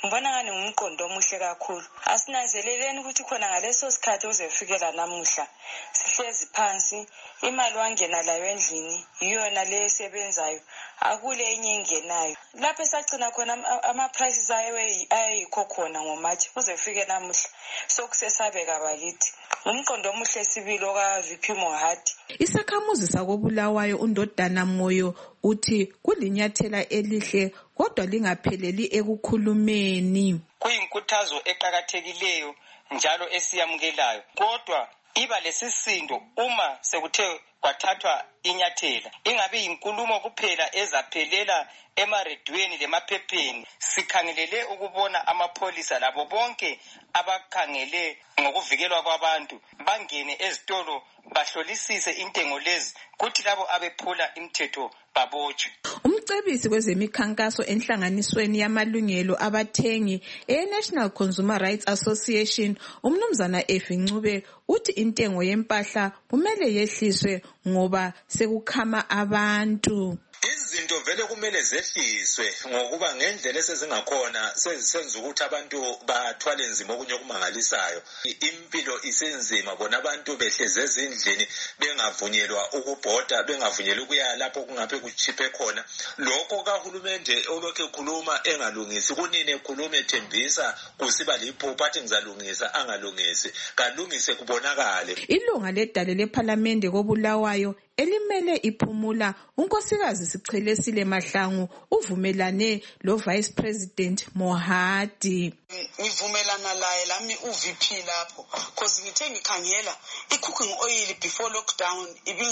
ngibona ngani ngumqondo omuhle kakhulu. Asinanzeleleni ukuthi khona ngaleso sikhathi uzefikela namuhla sihlezi phansi, imali wangena layo endlini iyona le esebenzayo, akule enye ingenayo. Lapho esagcina khona ama prices ayo ayikho khona ngomathi uzefike namuhla sokusesabeka bakithi. Ngumqondo omuhle sibilo ka V P Mohati. Isakhamuzi sakobulawayo uNdodana Moyo uthi kulinyathela elihle kodwa lingapheleli ekukhulumeni. Kuyinkuthazo eqhakathekileyo njalo esiyamukelayo, kodwa iba lesisindo uma sekuthe kwathathwa inyathela, ingabe inkulumo kuphela ezaphelela emaredweni lemaphepheni. Sikhangelele ukubona amapholisa labo bonke abakhangele ngokuvikelwa kwabantu bangene ezitolo bahlolisise intengo lezi, kuthi labo abephula imithetho babotshwe. Umcebisi kwezemikhankaso enhlanganisweni yamalungelo abathengi e-National Consumer Rights Association uMnumzana Efincube uthi intengo yempahla kumele yehliswe ngoba sekukhama abantu. Izinto vele kumele zehliswe ngokuba ngendlela esezingakhona sezisenza ukuthi abantu bathwale nzima okunye okumangalisayo. Impilo isenzima, bona abantu behleze ezindlini bengavunyelwa ukubhoda, bengavunyelwa ukuya lapho kungabe kuchiphe khona. Lokho kahulumende olokhe ekhuluma engalungisi, kunini ekhuluma ethembisa kusiba liphupho athi ngizalungisa angalungisi, kalungise kubonakale. Ilunga ledale leParliament kobulawayo elimele iphumula unkosikazi Sichelesile Mahlangu uvumelane lo Vice President Mohati. Ngivumelana laye lami u V P lapho because ngithe ngikhangela i-cooking oil before lockdown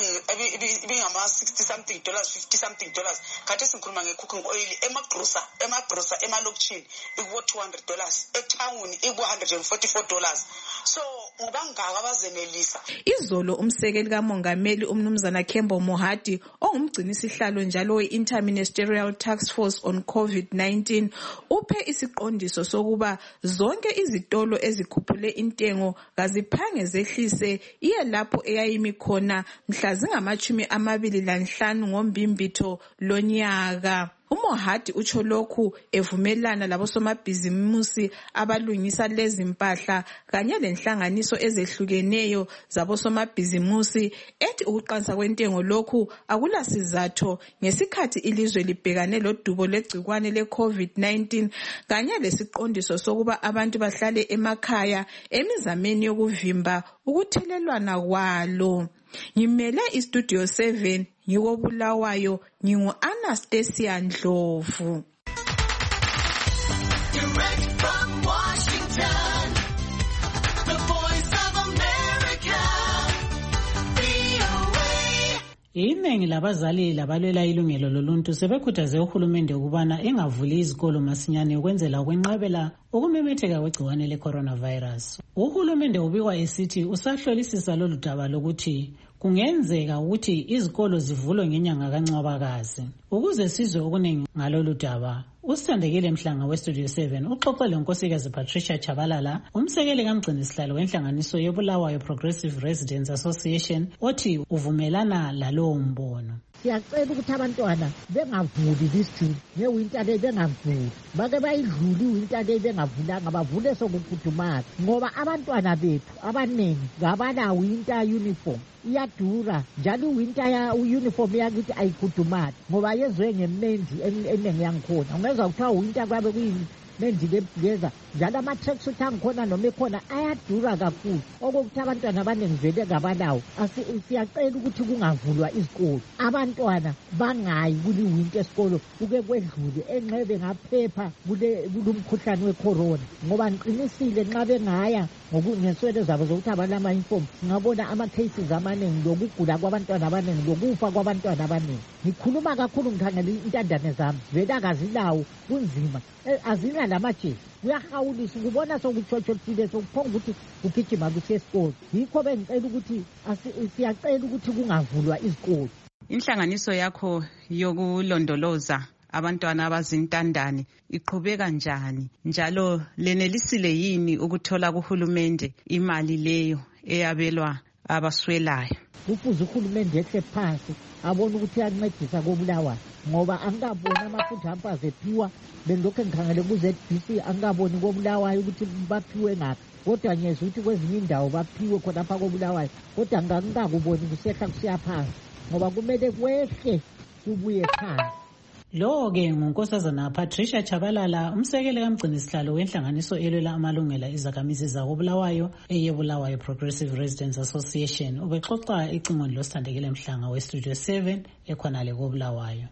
ibingama sixty something dollars, fifty something dollars. Kade sikhuluma nge-cooking oil emagrosa emagrosa emalokishini ikubo two hundred dollars, etown ikubo one hundred forty-four dollars. So ngibangaka abazenelisa. Izolo umsekeli kamongameli umnumzana Kembo Mohati ongumgcini sihlalo njalo we-Interministerial Task Force on COVID nineteen uphe isiqondiso sokuba zonke izitolo ezikhuphule intengo kaziphange zehlise iye lapho eyayimi khona mhla zingamachumi amabili lanhlanu ngombimbitho lonyaka. uMohati utsho lokhu evumelana labosomabhizimusi abalungisa lezi mpahla kanye lenhlanganiso ezehlukeneyo zabosomabhizimusi ethi ukuqansa kwentengo lokhu akulasizatho ngesikhathi ilizwe libhekane lodubo legcikwane le-COVID nineteen kanye lesiqondiso sokuba abantu bahlale emakhaya emizameni yokuvimba ukuthelelwana kwalo. Ngimele iStudio seven ngikobulawayo ngingu Anastasia Ndlovu. Direct from Washington, the voice of America, V O A. Iningi labazali labalwela ilungelo loluntu sebekhuthaze uhulumende ukubana engavuli izikolo masinyane ukwenzela ukwenqabela ukumemetheka kwegciwane le-coronavirus. Uhulumende ubikwa esithi usahlolisisa lolu daba lokuthi kungenzeka ukuthi izikolo zivulwe ngenyanga kaNcwabakazi. Ukuze sizwe okuningi ngalolu daba, uSithandekile Mhlanga weStudio seven uxoxele unkosikazi Patricia Chabalala, umsekeli kamgcini sihlalo wenhlanganiso yebulawayo Progressive Residents Association, othi uvumelana lalowo mbono. Siyacela ukuthi abantwana bengavuli district ngewinter day, bengavuli bake bayidluli iwinter day bengavulanga, bavule sokuphuthumayo ngoba abantwana bethu abaningi ngabana winter uniform iyadura njalo winter ya uniform yakithi ayikhudumali ngoba yezwe ngemendi enenge yangikhona. Ungezwa kuthiwa winter kwabe kuyini mendi lebugeza njalo ama-tracksuit angikhona noma ekhona ayadura kakhulu okokuthi abantwana abaningi vele ngabanawo. Siyacela ukuthi kungavulwa izikolo, abantwana bangayi kuli winter esikolo kuke kwedlule enxebe ngaphepha kule mkhuhlane wecorona ngoba ngiqinisile nxa bengaya ngeswele zabo zokuthi abalama-uniform ngabona ama-cases amaningi lokugula kwabantwana abaningi lokufa kwabantwana abaningi. Ngikhuluma kakhulu ngikhangela intandane zami vele akazilawo kunzima azina lamajesi uyahawulisa ukubona sokutshotshothile sokuphonga ukuthi ugijima kusiya esikolo. Yikho bengicela ukuthi siyacela ukuthi kungavulwa izikolo. Inhlanganiso yakho yokulondoloza abantwana abazintandane iqhubeka njani njalo lenelisile yini ukuthola kuhulumende imali leyo eyabelwa abaswelayo. Kufuze uhulumende yehle phansi abone ukuthi uyancedisa koBulawayo ngoba angikaboni amafutha ampazi ephiwa bengilokhu ngikhangele ku-Z B C angikaboni koBulawayo ukuthi baphiwe ngaphi kodwa ngiyezwa ukuthi kwezinye indawo baphiwe khonapha koBulawayo kodwa ngangikakuboni kusehla kusiya phansi ngoba kumele kwehle kubuye phansi. Lo-ke ngunkosazana Patricia Chabalala, umsekeli kamgcinisihlalo wenhlanganiso elwela amalungelo izakhamizi zakoBulawayo eyeBulawayo Progressive Residents Association, ubexoxa icingweni losithandekile Mhlanga weStudio seven ekhonale koBulawayo.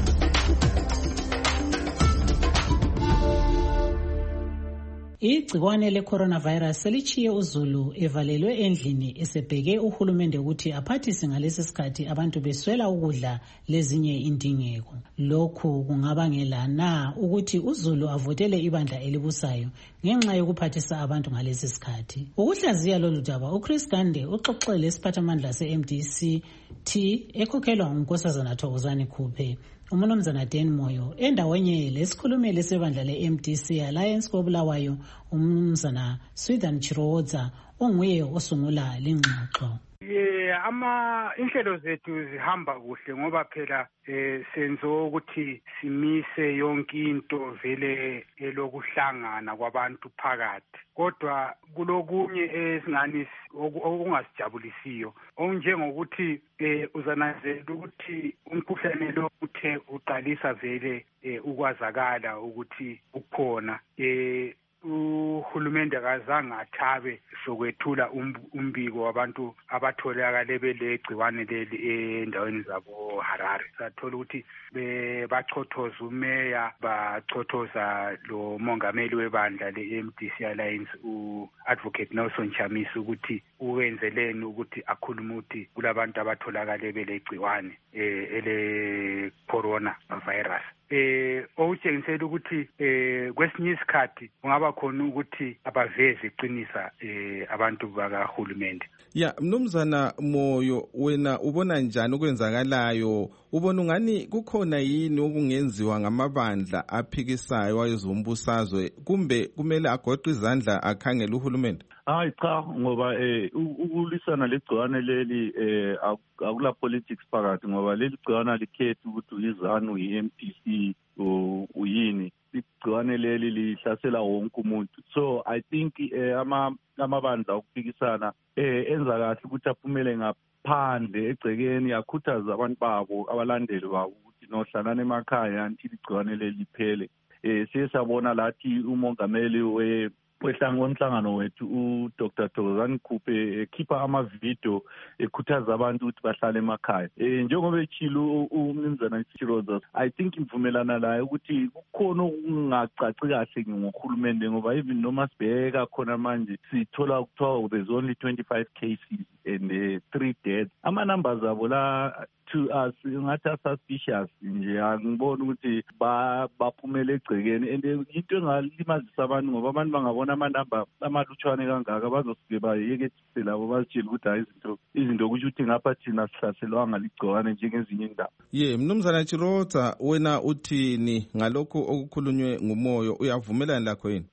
Igcikwane le-coronavirus selichiye uZulu evalelwe endlini esebheke uhulumende ukuthi aphathise ngalesi sikhathi abantu beswela ukudla lezinye indingeko. Lokhu kungabangela na ukuthi uZulu avotele ibandla elibusayo ngenxa yokuphathisa abantu ngalesi sikhathi? Ukuhlaziya lolu daba, uChris Gande uxoxele isiphathamandla se-M D C T ekhokhelwa ngunkosazana Thokozani Khuphe. Umnumzana Dan Moyo endawenye lesikhulumeli sebandla le-M D C Alliance koBulawayo, umnumzana Swithan Chiroza onguye osungula lengxoxo. Yeah, ama inhlelo zethu zihamba kuhle ngoba phela eh senzo ukuthi simise yonke into vele elokuhlangana kwabantu phakathi. Kodwa kulokunye esingani okungasijabulisiyo onjengokuthi eh uzanazela ukuthi umkhuhlane lo uthe uqalisa vele ukwazakala ukuthi ukhona eh uhulumende akazange athabe sokwethula umbiko wabantu abatholakala belegciwane leli endaweni zabo Harare. Sathola ukuthi bachothoza umeya, bachothoza lo mongameli webandla le-M D C Alliance u-Advocate Nelson Chamisa ukuthi uwenzeleni ukuthi akhulume ukuthi kulabantu abatholakala belegciwane ele corona virus. Eh okutshengisela ukuthi eh kwesinye isikhathi kungaba khona ukuthi abaveze iqinisa eh abantu bakahulumende. Ya mnumzana Moyo, wena ubona njani okwenzakalayo? Ubona ungani kukhona yini okungenziwa ngamabandla aphikisayo ayezombusazwe kumbe kumele agoqe izandla akhangele uhulumende? Hayi cha, ngoba eh ukulisana legciwane leli eh akula politics phakathi ngoba leli gciwane likhetha ukuthi uyizana uyi-M D C uyini. Igciwane leli lihlasela wonke umuntu. So I think eh ama amabandla okuphikisana eh enza kahle ukuthi aphumele ngaphandle egcekeni yakhuthaza abantu babo abalandeli babo ukuthi nohlalana emakhaya until igciwane leli liphele. Eh siyasabona lathi umongameli we wehlangonhlangano wethu uDr Thokozani Khuphe ekhipha amavideo ekhuthaza abantu ukuthi bahlale emakhaya. Eh njengoba echilo umnumzana Chiroza, I think imvumelana la ukuthi kukhona okungacaci kahle ngohulumende ngoba even noma sibheka khona manje sithola ukuthiwa there's only twenty-five cases and uh, three deaths. Ama numbers abo la to us ngathi suspicious nje, angibona ukuthi baphumele egcekeni and into engalimazisa abantu ngoba abantu bangabona amanamba amalutshwane kangaka bazosuke bayekethise labo bazitshela ukuthi hayi izinto izinto kusho ukuthi ngapha thina sihlaselwanga ligciwane njengezinye indaba. Ye mnumzana Chiroza, wena uthini ngalokho okukhulunywe nguMoyo? Uyavumelana lakho yini?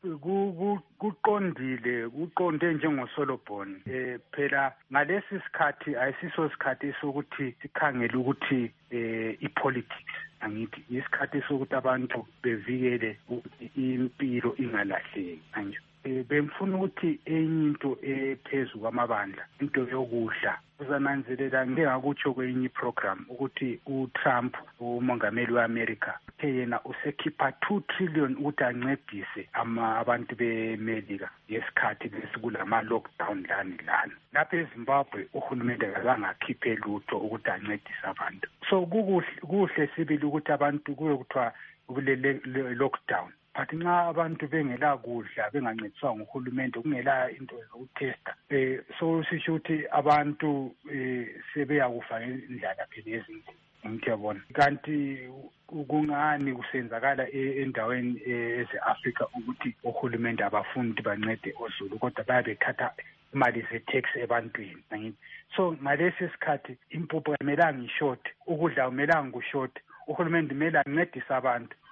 Kuqondile, kuqonde njengoSolobhoni. Eh phela ngalesi sikhathi ayisiso isikhathi sokuthi sikhangele ukuthi eh ipolitics, angithi isikhathi sokuthi abantu bevikele ukuthi impilo ingalahleki manje. Bemfuna ukuthi enye into ephezulu kwamabandla into yokudla uzananzelela ngengakutsho kwenye program ukuthi uTrump umongameli weAmerica uthe yena usekhipha two trillion ukuthi ancedise ama abantu beMelika yesikhathi lesikulama lockdown lani lana. Lapha eZimbabwe uhulumende akazangakhiphe lutho ukuthi ancedise abantu. So kuhle sibili ukuthi abantu kuye kuthiwa kulele lockdown. But nxa abantu bengela kudla bengancediswa nguhulumende kungela into zokutesta eh so sisho ukuthi abantu eh sebeyakufa indlala phela ezinto ngiyabona. Kanti kungani kusenzakala endaweni eze-Africa ukuthi uhulumende abafuni ukuthi bancede oZulu kodwa bayabethatha imali ze-tax ebantwini angithi. So ngalesi sikhathi impuphu kumelanga ishort, ukudla kumelanga kushort, uhulumende kumele ancedise abantu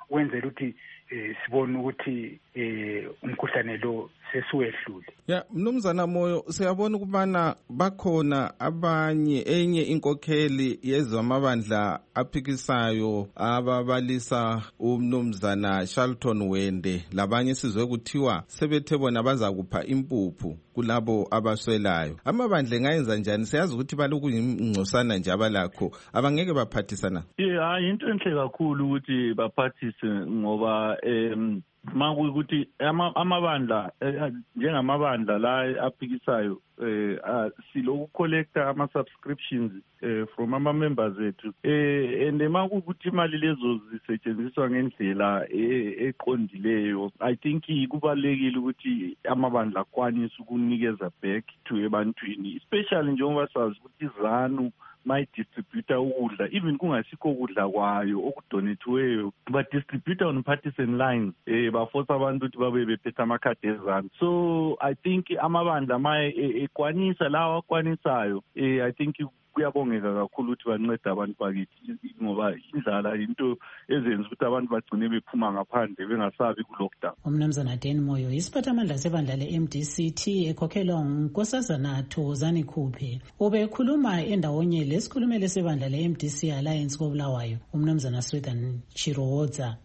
wenzela ukuthi eh sibone ukuthi eh umkhuhlane lo sesuwehlule. Ya mnumzana Moyo, siyabona ukubana bakhona abanye enye inkokheli yezamabandla aphikisayo ababalisa umnumzana Charlton Wende labanye sizwe kuthiwa sebethe bona bazakupha impuphu kulabo abaswelayo. Amabandla ngayenza njani? Siyazi ukuthi baloku ingcosana nje abalakho abangeke baphathisana. Yeah, into enhle kakhulu ukuthi baphathise ngoba em makuthi amabandla njengamabandla la aphikisayo eh siloku collecta ama subscriptions eh from ama members ethu eh and makuthi imali lezo zisetshenziswa ngendlela eqondileyo. I think kubalekile ukuthi amabandla akwanise ukunikeza back to ebantwini, especially njengoba sazi ukuthi izanu my distributor ukudla even kungasikho ukudla kwayo okudonethiweyo ba distributor on partisan lines eh baforce abantu ukuthi babe bephethe amakhadi ezanu. So I think amabandla maye ekwanisa lawa akwanisayo eh I think kuyabongeka kakhulu ukuthi bancede abantu bakithi ngoba indlala into ezenza ukuthi abantu bagcine bephuma ngaphandle bengasabi ku lockdown. Umnumzana Dan Moyo isiphathamandla sebandla le M D C T ekhokhelwa ngunkosazana Thozani Khuphe ubekhuluma endawonye lesikhulumele sebandla le M D C Alliance koBulawayo umnumzana Swethan Chiroza.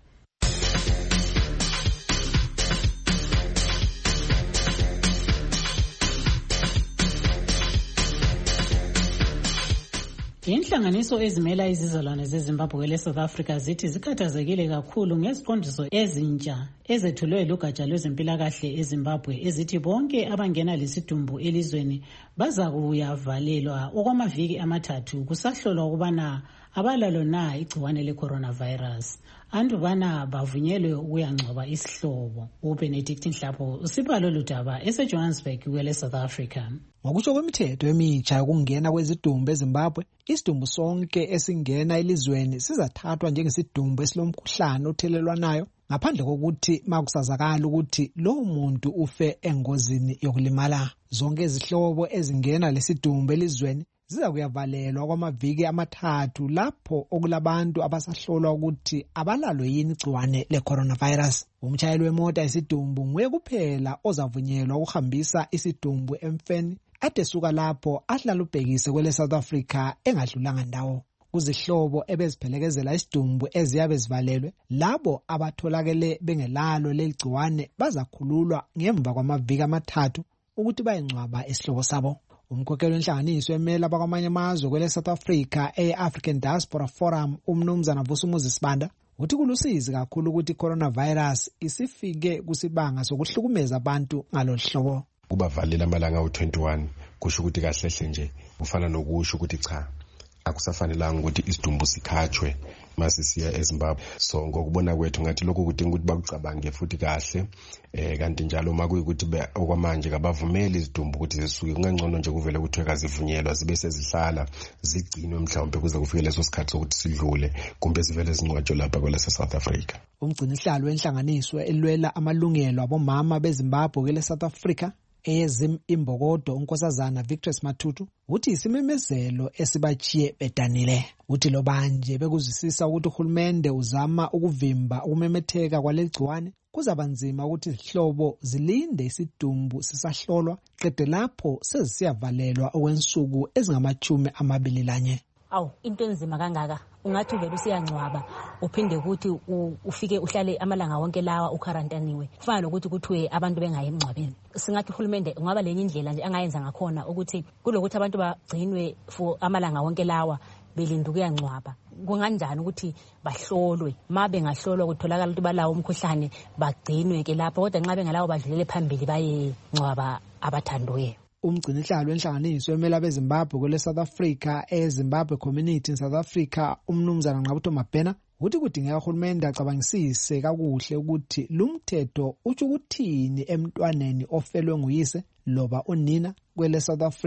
Inhlanganiso ezimela izizalwane zeZimbabwe le South Africa zithi zikhathazekile kakhulu ngeziqondiso ezintsha ezethulwe lugatsha lwezempilakahle eZimbabwe ezithi bonke abangena lesidumbu elizweni baza kuyavalelwa okwamaviki amathathu kusahlolwa ukubana abalalo na igciwane le-coronavirus. Andubana bavunyelwe ukuyangcwaba isihlobo. uBenedict Nhlapho usipha lolu daba eseJohannesburg kwele South Africa. Ngokusho kwemithetho emitsha yokungena kwezidumbu eZimbabwe, isidumbu sonke esingena elizweni sizathathwa njengesidumbu esilomkhuhlane othelelwanayo ngaphandle kokuthi makusazakala ukuthi lowo muntu ufe engozini yokulimala. Zonke izihlobo ezingena lesidumbu elizweni ziza kuyavalelwa kwamaviki amathathu lapho okulabantu abasahlolwa ukuthi abalalo yini igciwane le-coronavirus. Umtshayeli wemota isidumbu nguye kuphela ozavunyelwa ukuhambisa isidumbu emfeni ade suka lapho ahlala ubhekise kwele South Africa engadlulanga ndawo. Kuzihlobo ebeziphelekezela isidumbu eziyabe zivalelwe, labo abatholakele bengelalo leligciwane bazakhululwa ngemva kwamaviki amathathu ukuthi bayengcwaba isihlobo sabo. Umkhokheli wenhlanganiso emela abakwamanye amazwe kwele South Africa e-African Diaspora Forum umnumzana Vusumuzi Sibanda uthi kulusizi kakhulu ukuthi coronavirus isifike kusibanga sokuhlukumeza abantu ngaloluhlobo. Kubavalela amalanga awu-twenty-one kusho ukuthi kahlehle nje kufana nokusho ukuthi cha akusafanelanga ukuthi isidumbu sikhatshwe masisiya eZimbabwe. So ngokubona kwethu ngathi lokho kudinga ukuthi bakucabange futhi kahle eh kanti njalo makuyikuthi okwamanje kabavumeli izidumbu ukuthi zisuke kungangcono nje kuvele kuthiwe kazivunyelwa zibe sezihlala zigcinwe mhlawumbe kuze kufike leso sikhathi sokuthi sidlule kumbe zivele zincwatshwe lapha kwele South Africa. Umgcini sihlalo wenhlanganiso elwela amalungelo abomama beZimbabwe kwele South Africa eyezim imbokodo unkosazana Victor Matutu uthi isimemezelo esibachiye bedanile. Uthi lo banje bekuzwisisa ukuthi uhulumende uzama ukuvimba ukumemetheka kwaleligciwane kuzabanzima ukuthi izihlobo zilinde isidumbu sisahlolwa qede lapho sezisiyavalelwa okwensuku ezingamachumi amabili lanye. Awu into enzima kangaka ungathi vele usiyangcwaba uphinde ukuthi ufike uhlale amalanga wonke lawa ukharantaniwe kufana nokuthi kuthiwe abantu bengayi emngcwabeni. Singathi uhulumende ungaba lenye indlela nje angayenza ngakhona ukuthi kulokuthi abantu bagcinwe for amalanga wonke lawa belinda ukuyangcwaba. Kunganjani ukuthi bahlolwe ma bengahlolwa kutholakala ukuthi balawo umkhuhlane bagcinwe ke lapho kodwa nxa bengalawo badlulele phambili baye ngcwaba abathandiweyo. Umgcini sihlalo wenhlanganiso emela beZimbabwe kwele South Africa eZimbabwe Community in South Africa umnumzana Nqabutho Mabhena uthi kudingeka uhulumende acabangisise kakuhle ukuthi lumthetho uthi ukuthini emntwaneni ofelwe nguyise loba unina kwele South Africa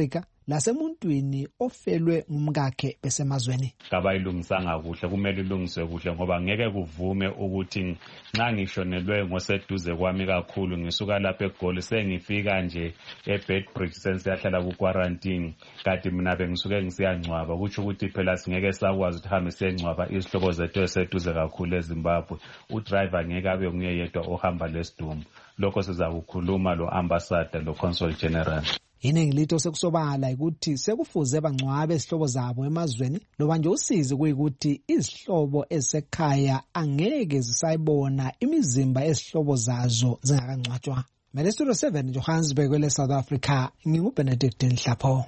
lasemuntwini ofelwe ngumkakhe besemazweni. Kabayilungisanga kuhle, kumele ilungiswe kuhle ngoba ngeke kuvume ukuthi nxa ngishonelwe ngoseduze kwami kakhulu ngisuka lapha eGoli sengifika nje eBedbridge sensiyahlala ku quarantine kanti mina bengisuke ngisiyangcwaba kuthi ukuthi phela singeke sakwazi ukuthi hambe sengcwaba izihlobo zethu eseduze kakhulu eZimbabwe. Udriver ngeke abe nguye yedwa ohamba lesidumbu. Lokho siza kukhuluma lo ambassador lo consul general. Iningi litho sekusobala ukuthi sekufuze bangcwabe izihlobo zabo emazweni loba nje usizi kuyikuthi izihlobo esekhaya angeke zisayibona imizimba ezihlobo zazo zingakangcwatshwa. Mele Studio seven Johannesburg kwele South Africa, nginguBenedict Nhlapho.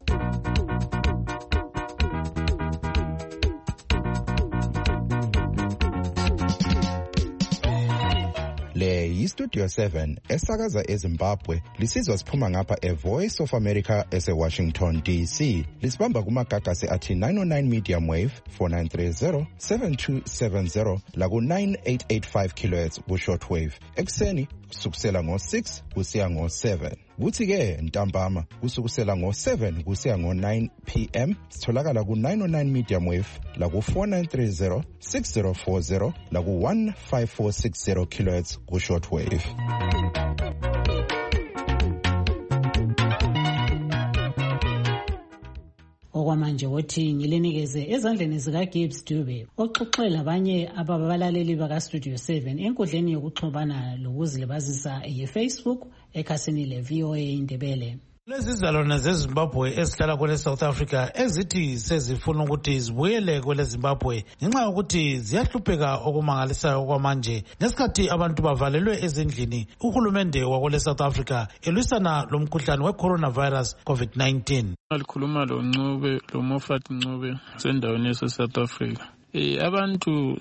Le yiStudio seven esakaza eZimbabwe lisizwa siphuma ngapha eVoice of America eseWashington D C. Lisibamba kumagagasi athi nine oh nine medium wave four nine three zero seven two seven zero la ku nine eight eight five kilohertz ku shortwave. Ekseni kusukusela ngo six kusiya ngo seven. Kuthi ke ntambama kusukusela ngo seven kusiya ngo nine p m sitholakala ku nine oh nine medium wave la ku four nine three zero six zero four zero la ku one five four six zero kilohertz ku shortwave. Okwamanje wothi ngilenikeze ezandleni zika Gibbs Dube oxoxela abanye ababalaleli baka Studio seven enkundleni yokuxhobana lokuzilibazisa ye-Facebook ekhasini le-V O A Indebele. Lezi zalwane zeZimbabwe ezihlala kwele South Africa ezithi sezifuna ukuthi zibuyele kwele Zimbabwe ngenxa yokuthi ziyahlupheka okumangalisayo kwamanje ngesikhathi abantu bavalelwe ezindlini. Uhulumende wakwele South Africa elwisana lomkhuhlane we-coronavirus COVID nineteen. Alikhuluma lo Ncube, lo Moffat Ncube sendaweni yase South Africa. Eh abantu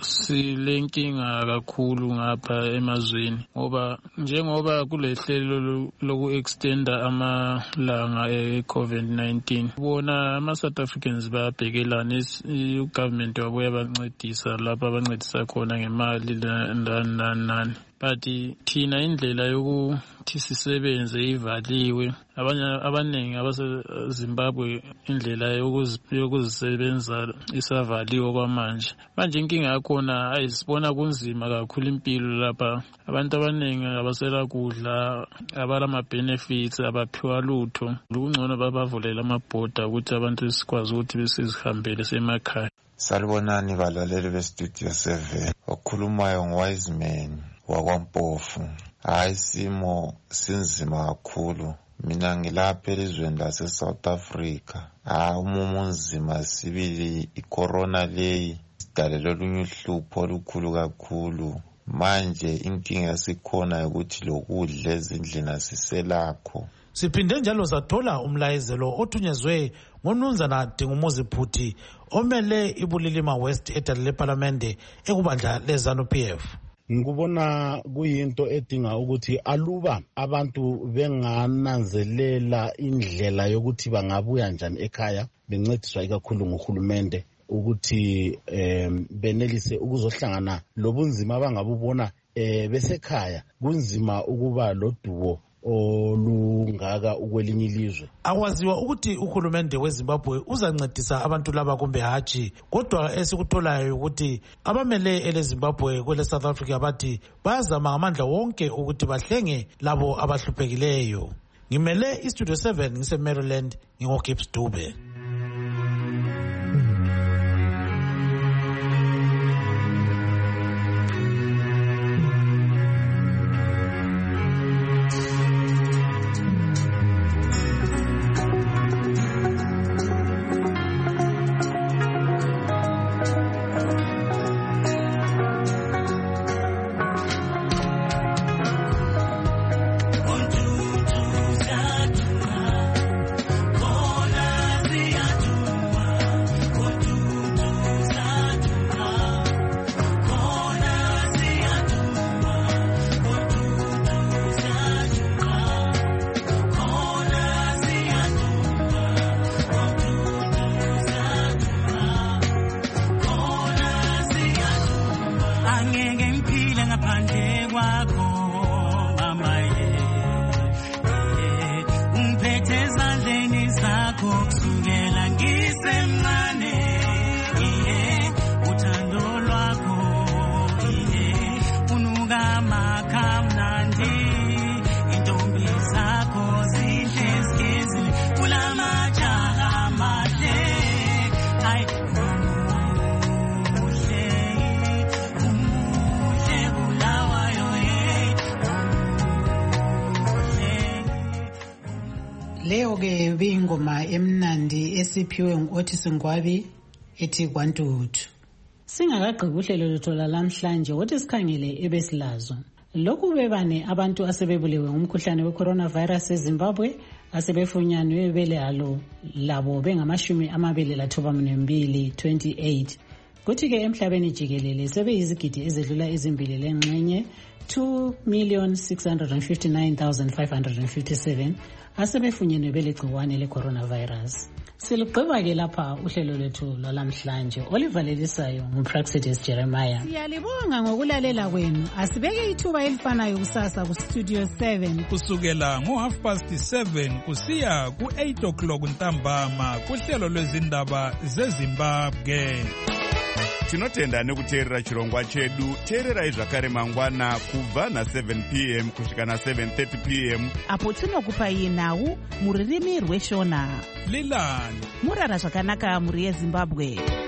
silenkinga kakhulu ngapha emazweni ngoba njengoba kulehlelo loku extenda amalanga eCovid nineteen bona ama South Africans bayabhekelana igovernment wabo yabancedisa lapha abancedisa khona ngemali nani but thina indlela yokuthi sisebenze ivaliwe. Abanye abaningi abaseZimbabwe indlela yokuzisebenza isavaliwe kwamanje. Manje inkinga yakhona ayisibona kunzima kakhulu impilo lapha. Abantu abaningi abasela kudla, abala benefits, abaphiwa lutho. Lokungcono babavulela amabhoda ukuthi abantu sikwazi ukuthi besizihambele semakhaya. Salibonani balaleli beStudio seven. Okhulumayo ngwise man wakwaMpofu. Hayi simo sinzima kakhulu. Mina ngilapha elizweni lase South Africa. Ah umumo nzima sibili icorona leyi sidalelwe olunye uhlupho olukhulu kakhulu. Manje inkinga yasikhona ukuthi lokudla ezindlini asiselakho. Siphinde njalo sathola umlayezelo othunyezwe ngoNunzana Dingumuzi Phuthi omele iBulilima West edale leParlamente ekubandla leZANU P F. Ngikubona kuyinto edinga ukuthi aluba abantu bengananzelela indlela yokuthi bangabuya njani ekhaya bencediswa ikakhulu nguhulumende ukuthi benelise ukuzohlangana lobunzima abangabubona besekhaya. Kunzima ukuba loduwo olungaka ukwelinye ilizwe. Akwaziwa ukuthi uhulumende weZimbabwe uzancedisa abantu laba kumbe haji, kodwa esikutholayo ukuthi abamele eleZimbabwe kwele South Africa bathi bayazama ngamandla wonke ukuthi bahlenge labo abahluphekileyo. Ngimele iStudio seven ngise Maryland ngingoGibbs Dube. Ungiphethe ezandleni zami amakha mnandi intombi zakho zihle zigezile kulamajaha mahle ay umuhle umuhle bulawayo hey leyo ke bingoma emnandi esiphiwe ngu-Otis Ngwabi ethi kwantuthu. Singakagqibi uhlelo lwethu lamhlanje wothi sikhangele ebesilazo. Lokhu bebane abantu asebebulewe ngumkhuhlane we-coronavirus eZimbabwe asebefunyanwe belalo labo bengamashumi amabili lathoba-mbili twenty-eight. Kuthi ke emhlabeni jikelele sebeyizigidi ezedlula ezimbili lengxenye two million six hundred fifty-nine thousand five hundred fifty-seven asebefunyenwe belegciwane le-coronavirus. Silugqiba ke lapha uhlelo lwethu lwalamhlanje. Olivalelisayo nguPraxides Jeremiah. Siyalibonga ngokulalela kwenu. Asibeke ithuba elifanayo kusasa kustudio seven kusukela ngo half past seven kusiya ku eight o'clock ntambama kuhlelo lwezindaba zeZimbabwe. Tinotenda nekuteerera chirongwa chedu. Teererai zvakare mangwana kubva na seven p m kusvika na seven thirty p m apo tinokupai nhau muririmi rweshona. Lilani murara zvakanaka muri yeZimbabwe.